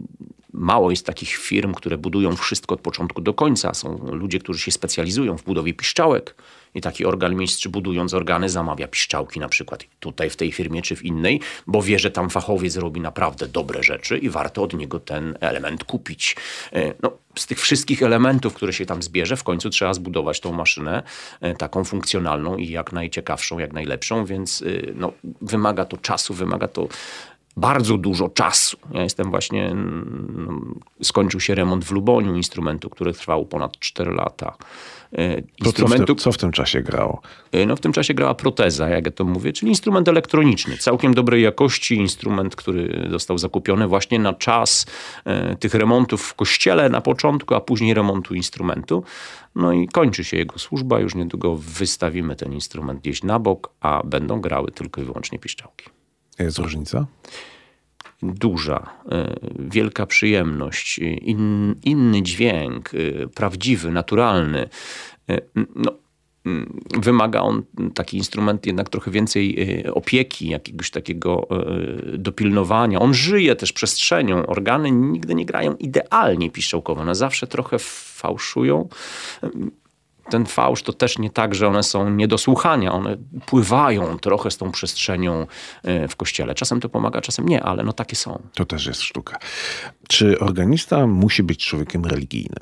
mało jest takich firm, które budują wszystko od początku do końca. Są ludzie, którzy się specjalizują w budowie piszczałek. I taki organmistrz, budując organy, zamawia piszczałki na przykład tutaj w tej firmie czy w innej, bo wie, że tam fachowiec robi naprawdę dobre rzeczy i warto od niego ten element kupić. No, z tych wszystkich elementów, które się tam zbierze, w końcu trzeba zbudować tą maszynę taką funkcjonalną i jak najciekawszą, jak najlepszą, więc no, wymaga to czasu, wymaga to bardzo dużo czasu. Ja jestem właśnie, skończył się remont w Luboniu instrumentu, który trwał ponad 4 lata. Co w tym czasie grało? No w tym czasie grała proteza, jak ja to mówię, czyli instrument elektroniczny. Całkiem dobrej jakości instrument, który został zakupiony właśnie na czas tych remontów w kościele na początku, a później remontu instrumentu. No i kończy się jego służba. Już niedługo wystawimy ten instrument gdzieś na bok, a będą grały tylko i wyłącznie piszczałki. Jest różnica? Duża, wielka przyjemność, inny dźwięk, prawdziwy, naturalny. No, wymaga on, taki instrument, jednak trochę więcej opieki, jakiegoś takiego dopilnowania. On żyje też przestrzenią. Organy nigdy nie grają idealnie piszczałkowo. One zawsze trochę fałszują. Ten fałsz to też nie tak, że one są nie do słuchania. One pływają trochę z tą przestrzenią w kościele. Czasem to pomaga, czasem nie, ale no takie są. To też jest sztuka. Czy organista musi być człowiekiem religijnym?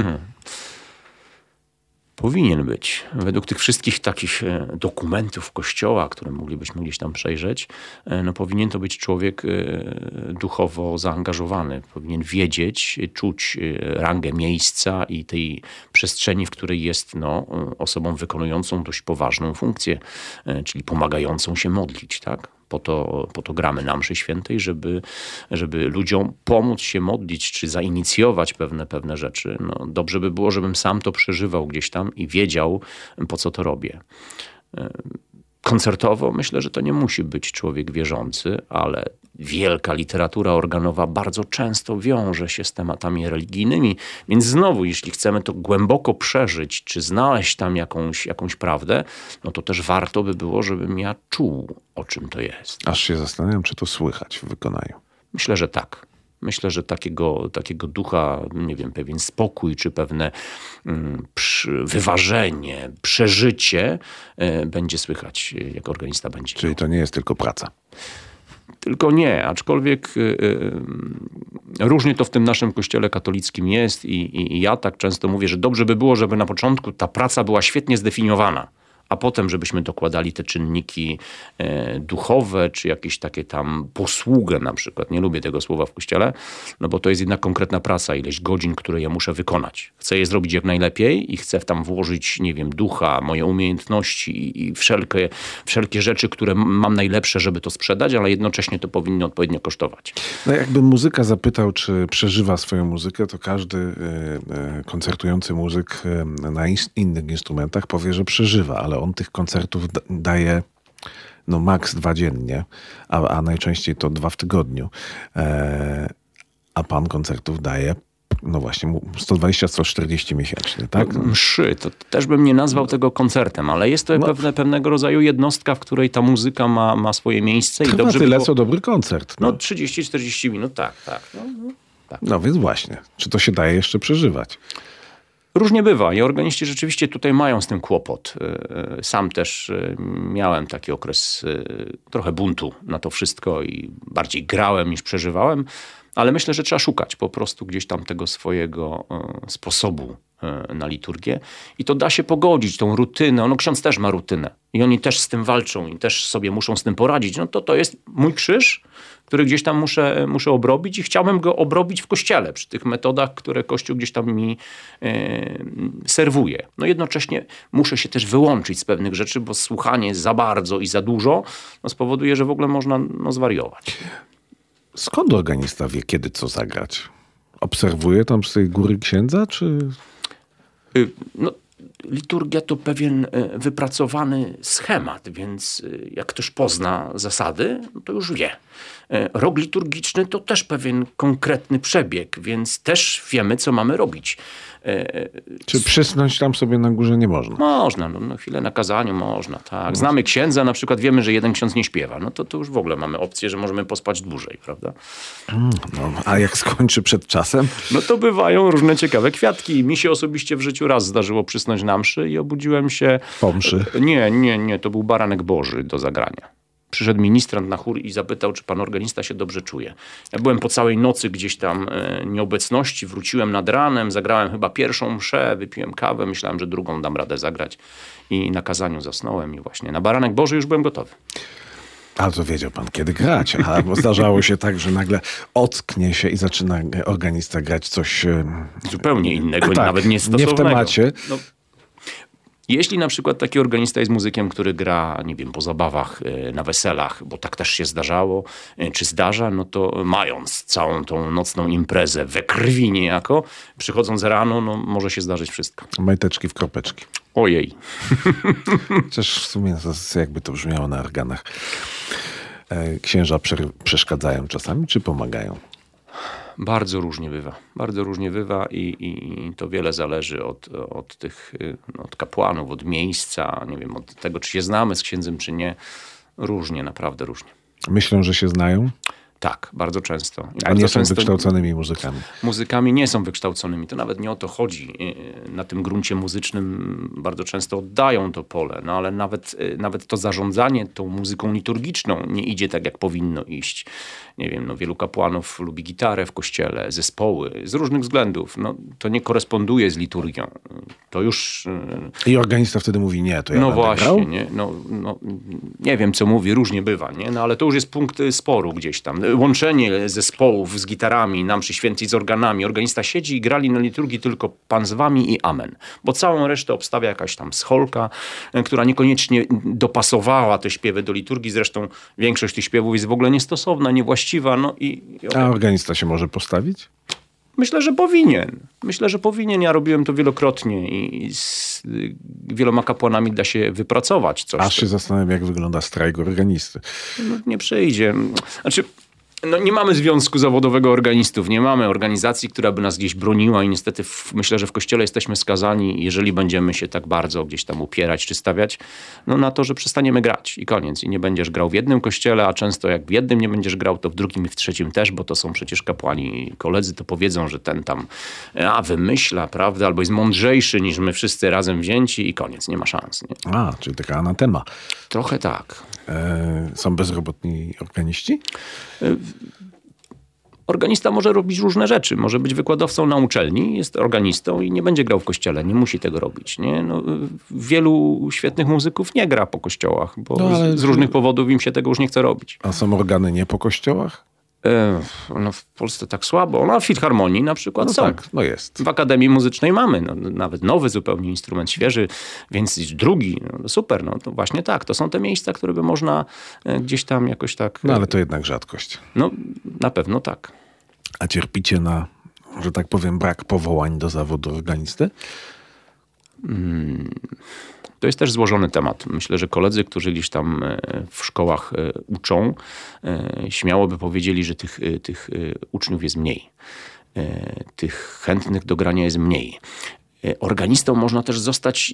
Powinien być. Według tych wszystkich takich dokumentów Kościoła, które moglibyśmy gdzieś tam przejrzeć, no powinien to być człowiek duchowo zaangażowany. Powinien wiedzieć, czuć rangę miejsca i tej przestrzeni, w której jest osobą wykonującą dość poważną funkcję, czyli pomagającą się modlić, tak? Po to gramy na mszy świętej, żeby ludziom pomóc się modlić, czy zainicjować pewne rzeczy. No, dobrze by było, żebym sam to przeżywał gdzieś tam i wiedział, po co to robię. Koncertowo myślę, że to nie musi być człowiek wierzący, ale wielka literatura organowa bardzo często wiąże się z tematami religijnymi, więc znowu, jeśli chcemy to głęboko przeżyć, czy znaleźć tam jakąś prawdę, no to też warto by było, żebym ja czuł, o czym to jest. Aż się zastanawiam, czy to słychać w wykonaniu. Myślę, że tak. Myślę, że takiego ducha, nie wiem, pewien spokój, czy pewne wyważenie, przeżycie będzie słychać, jak organista będzie. Czyli to nie jest tylko praca. Tylko nie, aczkolwiek różnie to w tym naszym kościele katolickim jest i ja tak często mówię, że dobrze by było, żeby na początku ta praca była świetnie zdefiniowana, a potem żebyśmy dokładali te czynniki duchowe, czy jakieś takie tam posługę na przykład. Nie lubię tego słowa w kościele, no bo to jest jednak konkretna praca, ileś godzin, które ja muszę wykonać. Chcę je zrobić jak najlepiej i chcę tam włożyć, nie wiem, ducha, moje umiejętności i wszelkie rzeczy, które mam najlepsze, żeby to sprzedać, ale jednocześnie to powinno odpowiednio kosztować. No jakby muzyka zapytał, czy przeżywa swoją muzykę, to każdy koncertujący muzyk na innych instrumentach powie, że przeżywa, ale on tych koncertów daje maks 2 dziennie, a najczęściej to 2 w tygodniu. A pan koncertów daje właśnie 120-140 miesięcznie, tak? Mszy, to też bym nie nazwał tego koncertem, ale jest to pewnego rodzaju jednostka, w której ta muzyka ma swoje miejsce. Chyba i dobrze tyle, co dobry koncert. 30-40 minut, tak. Tak. No więc właśnie, czy to się daje jeszcze przeżywać? Różnie bywa i organiści rzeczywiście tutaj mają z tym kłopot. Sam też miałem taki okres trochę buntu na to wszystko i bardziej grałem niż przeżywałem, ale myślę, że trzeba szukać po prostu gdzieś tam tego swojego sposobu na liturgię i to da się pogodzić, tą rutynę. Ksiądz też ma rutynę i oni też z tym walczą i też sobie muszą z tym poradzić. To jest mój krzyż, który gdzieś tam muszę obrobić i chciałbym go obrobić w kościele przy tych metodach, które Kościół gdzieś tam mi serwuje. Jednocześnie muszę się też wyłączyć z pewnych rzeczy, bo słuchanie za bardzo i za dużo spowoduje, że w ogóle można zwariować. Skąd organista wie, kiedy co zagrać? Obserwuje tam z tej góry księdza, czy... Liturgia to pewien wypracowany schemat, więc jak ktoś pozna zasady, to już wie. Rok liturgiczny to też pewien konkretny przebieg, więc też wiemy, co mamy robić. Czy przysnąć tam sobie na górze nie można? Można, chwilę na kazaniu można, tak. Znamy księdza, na przykład wiemy, że jeden ksiądz nie śpiewa. To już w ogóle mamy opcję, że możemy pospać dłużej, prawda? A jak skończy przed czasem? To bywają różne ciekawe kwiatki. Mi się osobiście w życiu raz zdarzyło przysnąć na mszy i obudziłem się... Po mszy? Nie, to był Baranek Boży do zagrania. Przyszedł ministrant na chór i zapytał, czy pan organista się dobrze czuje. Ja byłem po całej nocy gdzieś tam nieobecności, wróciłem nad ranem, zagrałem chyba pierwszą mszę, wypiłem kawę, myślałem, że drugą dam radę zagrać i na kazaniu zasnąłem i właśnie na Baranek Boży już byłem gotowy. Ale to wiedział pan, kiedy grać. Bo zdarzało się tak, że nagle ocknie się i zaczyna organista grać coś... zupełnie innego, nawet niestosownego. Nie w temacie. Jeśli na przykład taki organista jest muzykiem, który gra, nie wiem, po zabawach, na weselach, bo tak też się zdarzało, czy zdarza, to mając całą tą nocną imprezę we krwi niejako, przychodząc rano, może się zdarzyć wszystko. Majteczki w kropeczki. Ojej. Chociaż w sumie jakby to brzmiało na organach. Księża przeszkadzają czasami, czy pomagają? Bardzo różnie bywa. Bardzo różnie bywa i to wiele zależy od kapłanów, od miejsca, nie wiem, od tego, czy się znamy z księdzem, czy nie. Różnie, naprawdę różnie. Myślą, że się znają? Tak, bardzo często. A bardzo nie są często wykształconymi muzykami. Muzykami nie są wykształconymi. To nawet nie o to chodzi. Na tym gruncie muzycznym bardzo często oddają to pole, no ale nawet to zarządzanie tą muzyką liturgiczną nie idzie tak, jak powinno iść. Nie wiem, no wielu kapłanów lubi gitarę w kościele, zespoły, z różnych względów. No, to nie koresponduje z liturgią. To już... I organista wtedy mówi, nie, to ja no będę właśnie, grał? nie? No, nie wiem, co mówi, różnie bywa, nie? No ale to już jest punkt sporu gdzieś tam. Łączenie zespołów z gitarami, na mszy świętej z organami. Organista siedzi i grali na liturgii tylko Pan z wami i amen. Bo całą resztę obstawia jakaś tam scholka, która niekoniecznie dopasowała te śpiewy do liturgii. Zresztą większość tych śpiewów jest w ogóle niestosowna, niewłaściwa. No A organista się może postawić? Myślę, że powinien. Ja robiłem to wielokrotnie i z wieloma kapłanami da się wypracować coś. Aż się zastanawiam, jak wygląda strajk organisty. No, nie przyjdzie. Znaczy, no, nie mamy związku zawodowego organistów, nie mamy organizacji, która by nas gdzieś broniła i niestety myślę, że w Kościele jesteśmy skazani, jeżeli będziemy się tak bardzo gdzieś tam upierać czy stawiać, no na to, że przestaniemy grać i koniec. I nie będziesz grał w jednym kościele, a często jak w jednym nie będziesz grał, to w drugim i w trzecim też, bo to są przecież kapłani. Koledzy to powiedzą, że ten tam wymyśla, prawda, albo jest mądrzejszy niż my wszyscy razem wzięci i koniec, nie ma szans. Nie? Czyli taka anatema. Trochę tak. Są bezrobotni organiści? Organista może robić różne rzeczy. Może być wykładowcą na uczelni, jest organistą i nie będzie grał w kościele. Nie musi tego robić. Nie? No, wielu świetnych muzyków nie gra po kościołach, bo z różnych powodów im się tego już nie chce robić. A są organy nie po kościołach? No w Polsce tak słabo. No w Filharmonii na przykład są. Tak, no jest. W Akademii Muzycznej mamy. No, nawet nowy zupełnie instrument, świeży, więc drugi. No, super. No to właśnie tak. To są te miejsca, które by można gdzieś tam jakoś tak... No ale to jednak rzadkość. No na pewno tak. A cierpicie na, że tak powiem, brak powołań do zawodu organisty? To jest też złożony temat. Myślę, że koledzy, którzy gdzieś tam w szkołach uczą, śmiało by powiedzieli, że tych uczniów jest mniej. Tych chętnych do grania jest mniej. Organistą można też zostać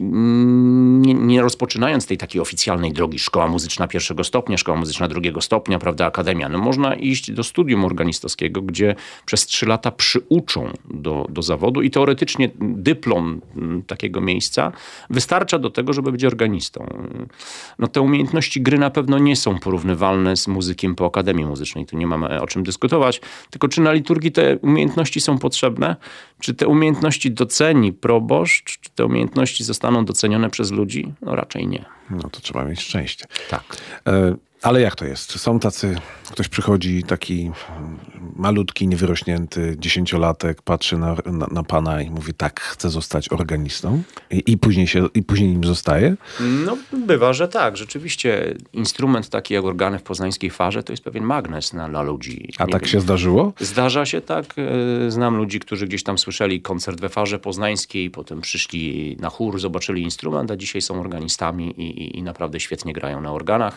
nie rozpoczynając tej takiej oficjalnej drogi. Szkoła muzyczna pierwszego stopnia, szkoła muzyczna drugiego stopnia, prawda, akademia. No można iść do studium organistowskiego, gdzie przez 3 lata przyuczą do zawodu i teoretycznie dyplom takiego miejsca wystarcza do tego, żeby być organistą. No te umiejętności gry na pewno nie są porównywalne z muzykiem po akademii muzycznej. Tu nie mamy o czym dyskutować. Tylko czy na liturgii te umiejętności są potrzebne? Czy te umiejętności doceni proboszcz? Czy te umiejętności zostaną docenione przez ludzi? No raczej nie. No to trzeba mieć szczęście. Tak. Ale jak to jest? Są tacy, ktoś przychodzi taki malutki, niewyrośnięty, 10-latek, patrzy na pana i mówi, tak, chcę zostać organistą i później nim zostaje? No bywa, że tak. Rzeczywiście instrument taki jak organy w poznańskiej farze to jest pewien magnes dla ludzi. A tak się zdarzyło? Zdarza się tak. Znam ludzi, którzy gdzieś tam słyszeli koncert we farze poznańskiej, potem przyszli na chór, zobaczyli instrument, a dzisiaj są organistami i naprawdę świetnie grają na organach.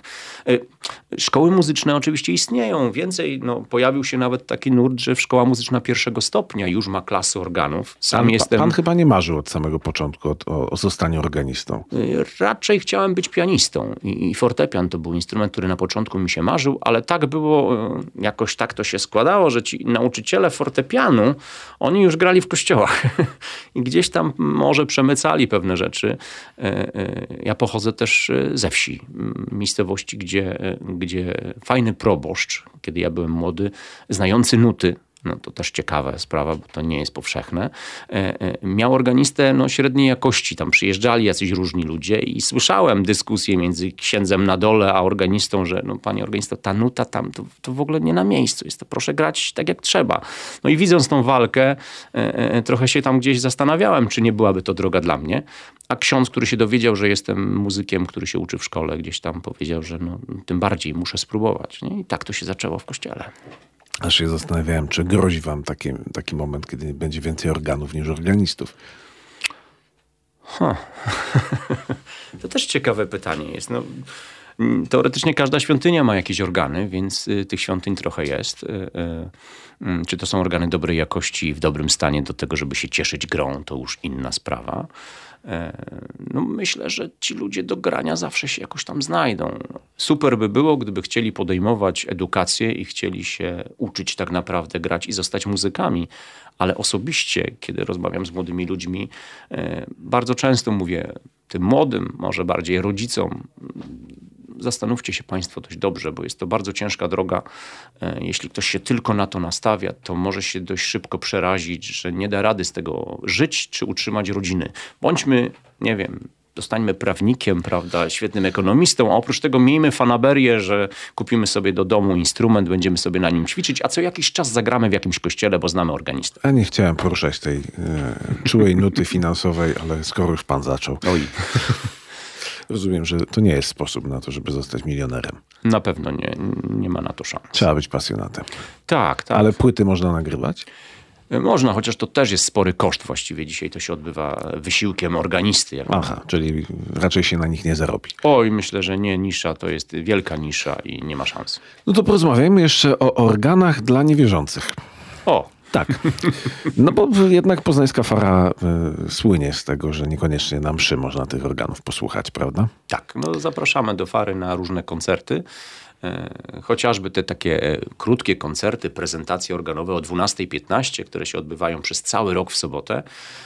Szkoły muzyczne oczywiście istnieją. Więcej, pojawił się nawet taki nurt, że szkoła muzyczna pierwszego stopnia już ma klasy organów. Pan chyba nie marzył od samego początku o zostaniu organistą. Raczej chciałem być pianistą i fortepian to był instrument, który na początku mi się marzył, ale tak było, jakoś tak to się składało, że ci nauczyciele fortepianu, oni już grali w kościołach i gdzieś tam może przemycali pewne rzeczy. Ja pochodzę też ze wsi, miejscowości, gdzie fajny proboszcz, kiedy ja byłem młody, znający nuty, no to też ciekawa sprawa, bo to nie jest powszechne, miał organistę średniej jakości. Tam przyjeżdżali jacyś różni ludzie i słyszałem dyskusję między księdzem na dole a organistą, że panie organisto, ta nuta tam to w ogóle nie na miejscu jest, to proszę grać tak jak trzeba. No i widząc tą walkę, trochę się tam gdzieś zastanawiałem, czy nie byłaby to droga dla mnie. A ksiądz, który się dowiedział, że jestem muzykiem, który się uczy w szkole, gdzieś tam powiedział, że tym bardziej muszę spróbować. Nie? I tak to się zaczęło w kościele. Aż się zastanawiałem, czy grozi wam taki moment, kiedy będzie więcej organów niż organistów. To też ciekawe pytanie jest. Teoretycznie każda świątynia ma jakieś organy, więc tych świątyń trochę jest. Czy to są organy dobrej jakości, w dobrym stanie do tego, żeby się cieszyć grą, to już inna sprawa. No myślę, że ci ludzie do grania zawsze się jakoś tam znajdą. Super by było, gdyby chcieli podejmować edukację i chcieli się uczyć tak naprawdę grać i zostać muzykami. Ale osobiście, kiedy rozmawiam z młodymi ludźmi, bardzo często mówię tym młodym, może bardziej rodzicom, zastanówcie się Państwo dość dobrze, bo jest to bardzo ciężka droga. Jeśli ktoś się tylko na to nastawia, to może się dość szybko przerazić, że nie da rady z tego żyć czy utrzymać rodziny. Bądźmy, nie wiem, zostańmy prawnikiem, prawda, świetnym ekonomistą, a oprócz tego miejmy fanaberię, że kupimy sobie do domu instrument, będziemy sobie na nim ćwiczyć, a co jakiś czas zagramy w jakimś kościele, bo znamy organistę. Ja nie chciałem poruszać tej czułej nuty finansowej, ale skoro już pan zaczął. Oj. Rozumiem, że to nie jest sposób na to, żeby zostać milionerem. Na pewno nie ma na to szans. Trzeba być pasjonatem. Tak. Ale płyty można nagrywać? Można, chociaż to też jest spory koszt właściwie. Dzisiaj to się odbywa wysiłkiem organisty. Aha, czyli raczej się na nich nie zarobi. Oj, myślę, że nie. Nisza to jest wielka nisza i nie ma szans. No to porozmawiajmy jeszcze o organach dla niewierzących. O! Tak. No bo jednak poznańska fara słynie z tego, że niekoniecznie na mszy można tych organów posłuchać, prawda? Tak, no zapraszamy do fary na różne koncerty. Chociażby te takie krótkie koncerty, prezentacje organowe o 12:15, które się odbywają przez cały rok w sobotę,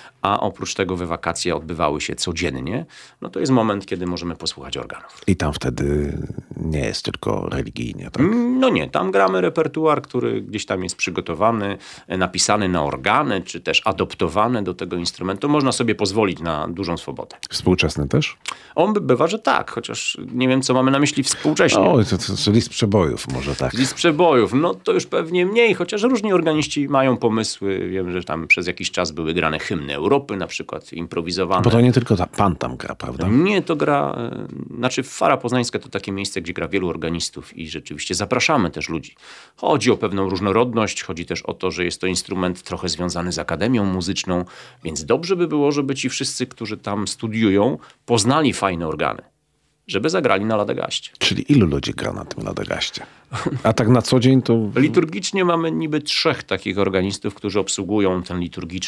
a oprócz tego we wakacje odbywały się codziennie, no to jest moment, kiedy możemy posłuchać organów. I tam wtedy nie jest tylko religijnie, tak? No nie, tam gramy repertuar, który gdzieś tam jest przygotowany, napisany na organy, czy też adoptowany do tego instrumentu. Można sobie pozwolić na dużą swobodę. Współczesny też? On bywa, że tak, chociaż nie wiem, co mamy na myśli współcześnie. O, to list przebojów może tak. List przebojów, no to już pewnie mniej, chociaż różni organiści mają pomysły. Wiem, że tam przez jakiś czas były grane hymny Europy, na przykład improwizowane. Bo to nie tylko pan tam gra, prawda? Nie, to gra, znaczy Fara Poznańska to takie miejsce, gdzie gra wielu organistów i rzeczywiście zapraszamy też ludzi. Chodzi o pewną różnorodność, chodzi też o to, że jest to instrument trochę związany z Akademią Muzyczną, więc dobrze by było, żeby ci wszyscy, którzy tam studiują, poznali fajne organy, żeby zagrali na Ladagaście. Czyli ilu ludzi gra na tym Ladagaście? A tak na co dzień to... Liturgicznie mamy niby 3 takich organistów, którzy obsługują ten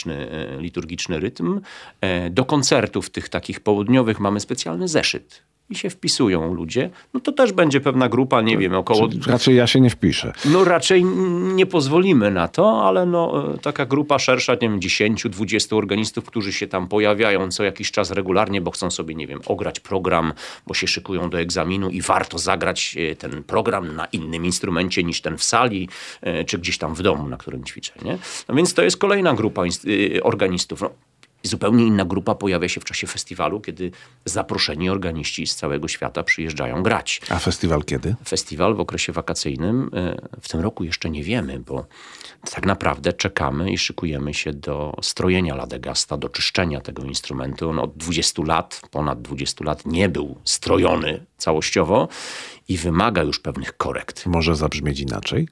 liturgiczny rytm. Do koncertów tych takich południowych mamy specjalny zeszyt. I się wpisują ludzie, no to też będzie pewna grupa, nie wiem, około... Raczej ja się nie wpiszę. No raczej nie pozwolimy na to, ale no taka grupa szersza, nie wiem, 10-20 organistów, którzy się tam pojawiają co jakiś czas regularnie, bo chcą sobie, nie wiem, ograć program, bo się szykują do egzaminu i warto zagrać ten program na innym instrumencie niż ten w sali, czy gdzieś tam w domu, na którym ćwiczę, nie? No więc to jest kolejna grupa organistów. No, zupełnie inna grupa pojawia się w czasie festiwalu, kiedy zaproszeni organiści z całego świata przyjeżdżają grać. A festiwal kiedy? Festiwal w okresie wakacyjnym w tym roku jeszcze nie wiemy, bo tak naprawdę czekamy i szykujemy się do strojenia Ladegasta, do czyszczenia tego instrumentu. On od 20 lat, ponad 20 lat nie był strojony całościowo i wymaga już pewnych korekt. Może zabrzmieć inaczej?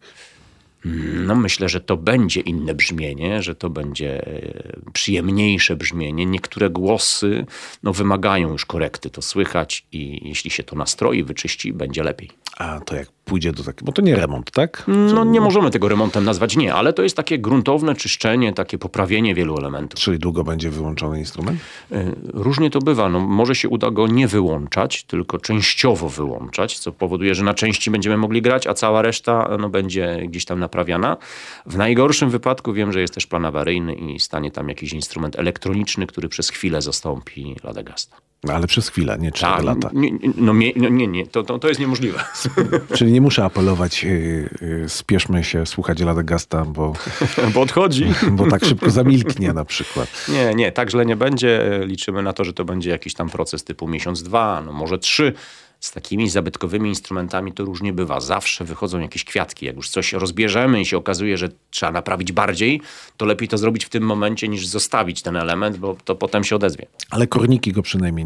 No myślę, że to będzie inne brzmienie, że to będzie przyjemniejsze brzmienie. Niektóre głosy wymagają już korekty, to słychać i jeśli się to nastroi, wyczyści, będzie lepiej. A to jak pójdzie do takiego, bo to nie remont, tak? No nie możemy tego remontem nazwać, nie, ale to jest takie gruntowne czyszczenie, takie poprawienie wielu elementów. Czyli długo będzie wyłączony instrument? Różnie to bywa. No, może się uda go nie wyłączać, tylko częściowo wyłączać, co powoduje, że na części będziemy mogli grać, a cała reszta będzie gdzieś tam naprawiana. W najgorszym wypadku wiem, że jest też plan awaryjny i stanie tam jakiś instrument elektroniczny, który przez chwilę zastąpi Ladegasta. No, ale przez chwilę, nie 4 lata. Nie, to jest niemożliwe. Czyli nie muszę apelować, spieszmy się słuchać Ladegasta, bo odchodzi. Bo tak szybko zamilknie na przykład. Nie, tak źle nie będzie. Liczymy na to, że to będzie jakiś tam proces typu miesiąc, 2, może 3. Z takimi zabytkowymi instrumentami to różnie bywa. Zawsze wychodzą jakieś kwiatki. Jak już coś rozbierzemy i się okazuje, że trzeba naprawić bardziej, to lepiej to zrobić w tym momencie, niż zostawić ten element, bo to potem się odezwie. Ale korniki go przynajmniej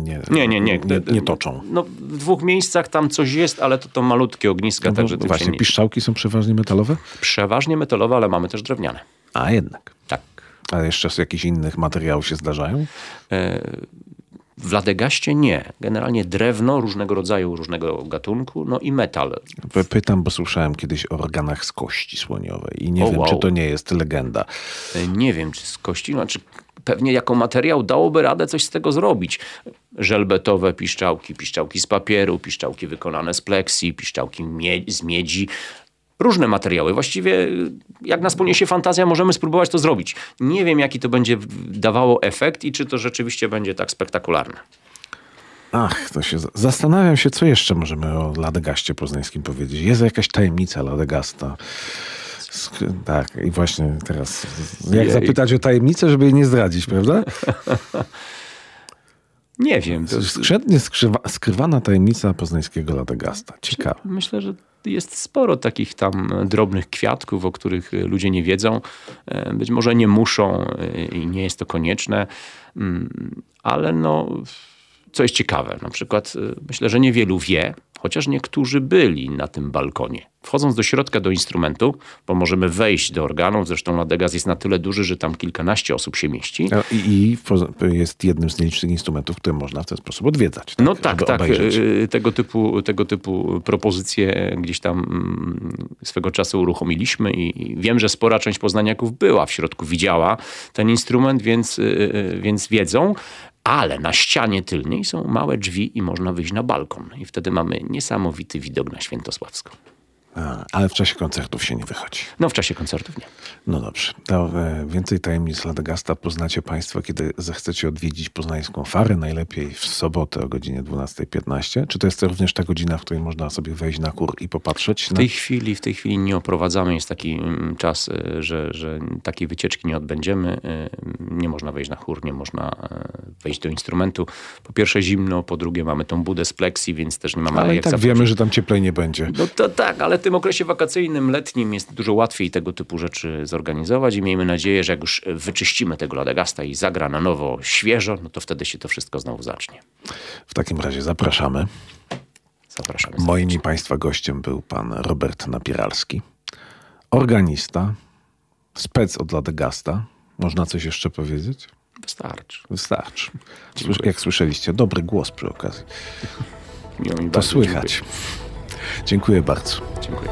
nie toczą. No, w 2 miejscach tam coś jest, ale to malutkie ogniska. No także właśnie, piszczałki są przeważnie metalowe? Przeważnie metalowe, ale mamy też drewniane. A jednak. Tak. A jeszcze z jakichś innych materiałów się zdarzają? W Ladegaście nie. Generalnie drewno różnego rodzaju, różnego gatunku, no i metal. Pytam, bo słyszałem kiedyś o organach z kości słoniowej i nie wiem, czy to nie jest legenda. Nie wiem, czy z kości, znaczy pewnie jako materiał dałoby radę coś z tego zrobić. Żelbetowe piszczałki z papieru, piszczałki wykonane z pleksji, piszczałki z miedzi. Różne materiały. Właściwie jak nas poniesie fantazja, możemy spróbować to zrobić. Nie wiem, jaki to będzie dawało efekt i czy to rzeczywiście będzie tak spektakularne. Zastanawiam się, co jeszcze możemy o Ladegaście poznańskim powiedzieć. Jest jakaś tajemnica Ladegasta. Tak, i właśnie teraz jak zapytać o tajemnicę, żeby jej nie zdradzić, prawda? Nie wiem. Skrzętnie skrywana tajemnica poznańskiego Ladegasta. Ciekawe. Myślę, że jest sporo takich tam drobnych kwiatków, o których ludzie nie wiedzą. Być może nie muszą i nie jest to konieczne, ale co jest ciekawe, na przykład myślę, że niewielu wie, chociaż niektórzy byli na tym balkonie. Wchodząc do środka do instrumentu, bo możemy wejść do organów, zresztą Ladegast jest na tyle duży, że tam kilkanaście osób się mieści. I jest jednym z nielicznych instrumentów, które można w ten sposób odwiedzać. Tak. Tego typu propozycje gdzieś tam swego czasu uruchomiliśmy i wiem, że spora część poznaniaków była w środku, widziała ten instrument, więc wiedzą. Ale na ścianie tylnej są małe drzwi i można wyjść na balkon. I wtedy mamy niesamowity widok na Świętosławską. Ale w czasie koncertów się nie wychodzi. W czasie koncertów nie. No dobrze. To więcej tajemnic Ladegasta poznacie Państwo, kiedy zechcecie odwiedzić poznańską Farę. Najlepiej w sobotę o godzinie 12:15. Czy to jest również ta godzina, w której można sobie wejść na chór i popatrzeć? W tej chwili nie oprowadzamy. Jest taki czas, że takiej wycieczki nie odbędziemy. Nie można wejść na chór, nie można wejść do instrumentu. Po pierwsze zimno, po drugie mamy tą budę z pleksji, więc też nie mamy... Ale i tak wiemy, że tam cieplej nie będzie. To tak, ale w tym okresie wakacyjnym, letnim jest dużo łatwiej tego typu rzeczy zorganizować i miejmy nadzieję, że jak już wyczyścimy tego Ladegasta i zagra na nowo, świeżo, to wtedy się to wszystko znowu zacznie. W takim razie zapraszamy. Moim i Państwa gościem był pan Robert Napieralski, organista, spec od Ladegasta. Można coś jeszcze powiedzieć? Wystarczy. Jak słyszeliście, dobry głos przy okazji. To słychać. Dziękuję bardzo. Dziękuję.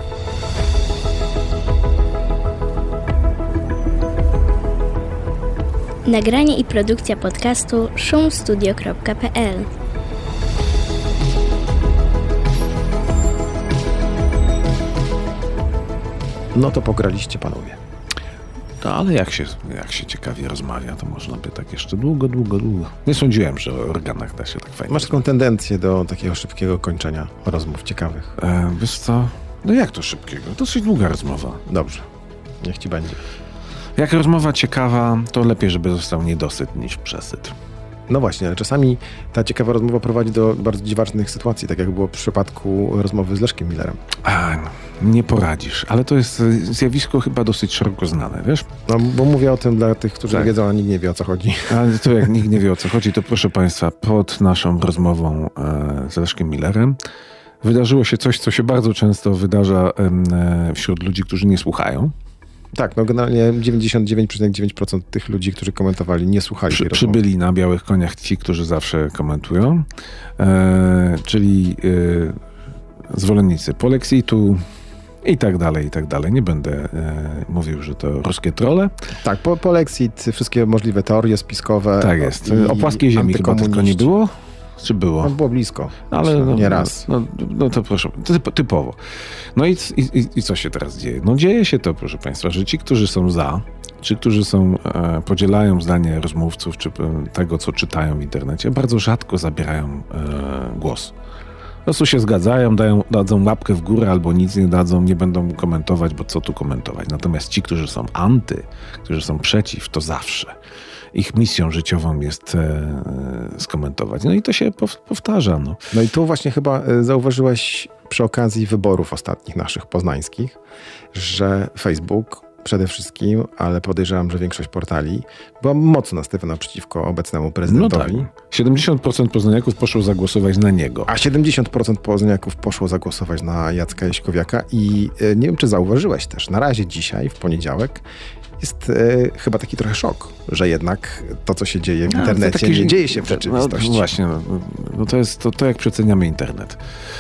Nagranie i produkcja podcastu szumstudio.pl. No to pograliście, panowie. No ale jak się ciekawie rozmawia, to można by tak jeszcze długo. Nie sądziłem, że o organach da się tak fajnie. Masz taką tendencję do takiego szybkiego kończenia rozmów ciekawych. Wiesz co? No jak to szybkiego? Dosyć długa rozmowa. Dobrze. Niech ci będzie. Jak rozmowa ciekawa, to lepiej, żeby został niedosyt niż przesyt. No właśnie, ale czasami ta ciekawa rozmowa prowadzi do bardzo dziwacznych sytuacji, tak jak było w przypadku rozmowy z Leszkiem Millerem. Nie poradzisz, ale to jest zjawisko chyba dosyć szeroko znane, wiesz? No, bo mówię o tym dla tych, którzy nie wiedzą, a nikt nie wie, o co chodzi. Ale to jak nikt nie wie, o co chodzi, to proszę Państwa, pod naszą rozmową z Leszkiem Millerem wydarzyło się coś, co się bardzo często wydarza wśród ludzi, którzy nie słuchają. Tak, generalnie 99,9% tych ludzi, którzy komentowali, nie słuchali tej rozmowy. Przybyli na białych koniach ci, którzy zawsze komentują, czyli zwolennicy polexitu i tak dalej. Nie będę mówił, że to ruskie trolle. Tak, polexit, wszystkie możliwe teorie spiskowe. Tak jest. O płaskiej ziemi chyba tylko nie było. Czy było? No, było blisko. Ale nie raz. No to proszę, typowo. No i co się teraz dzieje? No dzieje się to, proszę Państwa, że ci, którzy są za, czy którzy podzielają zdanie rozmówców, czy tego, co czytają w internecie, bardzo rzadko zabierają głos. Po prostu się zgadzają, dadzą łapkę w górę albo nic nie dadzą, nie będą komentować, bo co tu komentować. Natomiast ci, którzy są którzy są przeciw, to zawsze. Ich misją życiową jest skomentować. No i to się powtarza. No i tu właśnie chyba zauważyłeś przy okazji wyborów ostatnich naszych poznańskich, że Facebook przede wszystkim, ale podejrzewam, że większość portali była mocno nastawiona przeciwko obecnemu prezydentowi. No tak. 70% poznaniaków poszło zagłosować na niego. A 70% poznaniaków poszło zagłosować na Jacka Jaśkowiaka i nie wiem, czy zauważyłeś też, na razie dzisiaj, w poniedziałek, jest chyba taki trochę szok, że jednak to, co się dzieje w internecie, nie dzieje się w rzeczywistości. No właśnie, to jest to jak przeceniamy internet.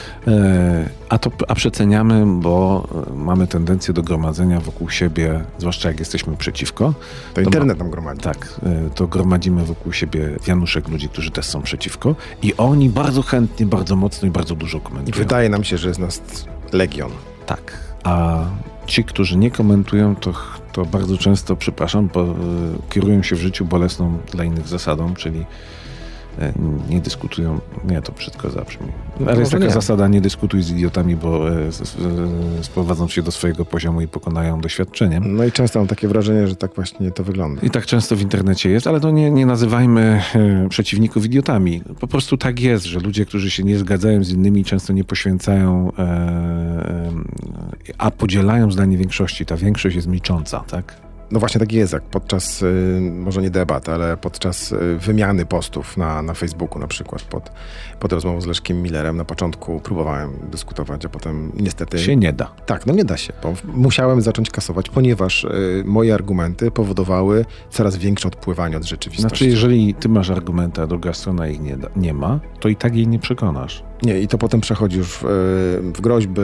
A przeceniamy, bo mamy tendencję do gromadzenia wokół siebie, zwłaszcza jak jesteśmy przeciwko. To internet nam gromadzi. Tak, to gromadzimy wokół siebie wianuszek ludzi, którzy też są przeciwko i oni bardzo chętnie, bardzo mocno i bardzo dużo komentują. I wydaje nam się, że jest nas legion. Tak, a ci, którzy nie komentują, to bardzo często, przepraszam, kierują się w życiu bolesną dla innych zasadą, czyli nie dyskutują, nie, to brzydko zabrzmi. Ale jest taka zasada, nie dyskutuj z idiotami, bo sprowadzą się do swojego poziomu i pokonają doświadczeniem. No i często mam takie wrażenie, że tak właśnie to wygląda. I tak często w internecie jest, ale to nie nazywajmy przeciwników idiotami. Po prostu tak jest, że ludzie, którzy się nie zgadzają z innymi, często nie poświęcają, a podzielają zdanie większości. Ta większość jest milcząca, tak? No właśnie tak jest, jak podczas, może nie debat, ale podczas wymiany postów na Facebooku na przykład, pod rozmową z Leszkiem Millerem na początku próbowałem dyskutować, a potem niestety... Się nie da. Tak, no nie da się, bo musiałem zacząć kasować, ponieważ moje argumenty powodowały coraz większe odpływanie od rzeczywistości. Znaczy, jeżeli ty masz argumenty, a druga strona ich nie ma, to i tak jej nie przekonasz. Nie, i to potem przechodzi już w groźby,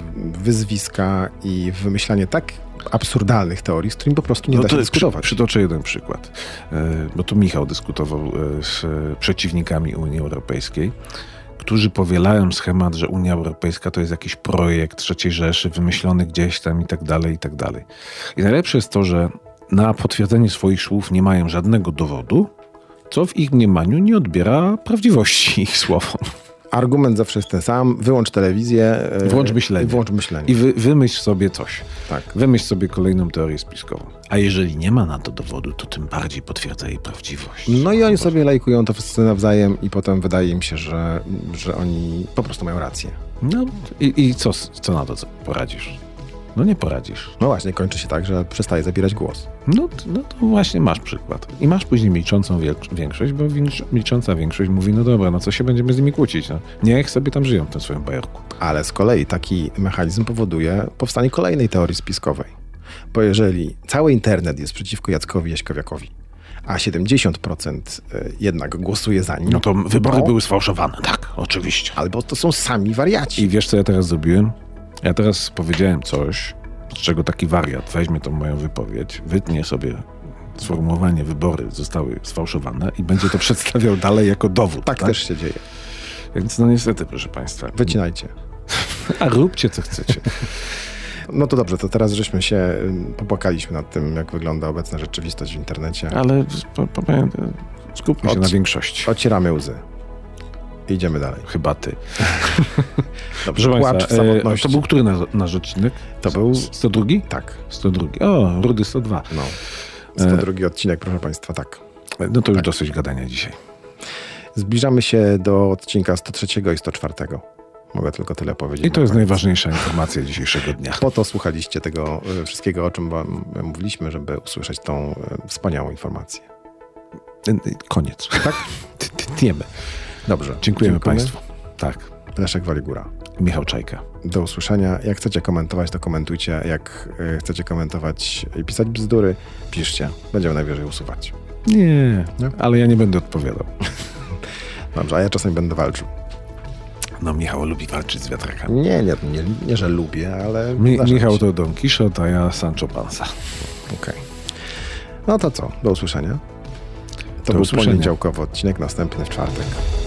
wyzwiska i w wymyślanie tak absurdalnych teorii, z którymi po prostu nie da się dyskutować. Przytoczę jeden przykład, bo tu Michał dyskutował z przeciwnikami Unii Europejskiej, którzy powielają schemat, że Unia Europejska to jest jakiś projekt III Rzeszy wymyślony gdzieś tam i tak dalej, i tak dalej. I najlepsze jest to, że na potwierdzenie swoich słów nie mają żadnego dowodu, co w ich mniemaniu nie odbiera prawdziwości ich słowom. Argument zawsze jest ten sam. Wyłącz telewizję. Włącz myślenie. I wymyśl sobie coś. Tak. Wymyśl sobie kolejną teorię spiskową. A jeżeli nie ma na to dowodu, to tym bardziej potwierdza jej prawdziwość. No i oni sobie lajkują to wszyscy nawzajem i potem wydaje im się, że oni po prostu mają rację. No i co na to poradzisz? No nie poradzisz. No właśnie, kończy się tak, że przestaje zabierać głos. No to właśnie masz przykład. I masz później milczącą większość, bo milcząca większość mówi, no dobra, no co się będziemy z nimi kłócić? No? Niech sobie tam żyją w tym swoim bajorku. Ale z kolei taki mechanizm powoduje powstanie kolejnej teorii spiskowej. Bo jeżeli cały internet jest przeciwko Jackowi Jaśkowiakowi, a 70% jednak głosuje za nim... No to wybory były sfałszowane. Tak, oczywiście. Albo to są sami wariaci. I wiesz, co ja teraz zrobiłem? Ja teraz powiedziałem coś, z czego taki wariat weźmie tą moją wypowiedź, wytnie sobie sformułowanie wybory zostały sfałszowane i będzie to przedstawiał dalej jako dowód. Tak też się dzieje. Więc no niestety, proszę państwa. Wycinajcie. A róbcie, co chcecie. No to dobrze, to teraz żeśmy się popłakaliśmy nad tym, jak wygląda obecna rzeczywistość w internecie. Ale skupmy się na większości. Ocieramy łzy. Idziemy dalej. Chyba ty. Dobrze, płacz w samotności. To był który nasz odcinek? To był 102? Tak. 102. O, Rudy 102. No. 102 odcinek, proszę państwa, tak. No to już dosyć gadania dzisiaj. Zbliżamy się do odcinka 103 i 104. Mogę tylko tyle powiedzieć. I to jest najważniejsza informacja dzisiejszego dnia. Po to słuchaliście tego wszystkiego, o czym mówiliśmy, żeby usłyszeć tą wspaniałą informację. Koniec. Tak? Tniemy. Dobrze. Dziękujemy Państwu. Tak. Leszek Waligura. Michał Czajka. Do usłyszenia. Jak chcecie komentować, to komentujcie. Jak chcecie komentować i pisać bzdury, piszcie. Będziemy najwyżej usuwać. Nie, ale ja nie będę odpowiadał. Dobrze, a ja czasami będę walczył. No Michał lubi walczyć z wiatrakami. Nie że lubię, ale... Michał to Don Quixote, a ja Sancho Panza. Okej. No to co? Do usłyszenia. To był poniedziałkowy odcinek, następny w czwartek.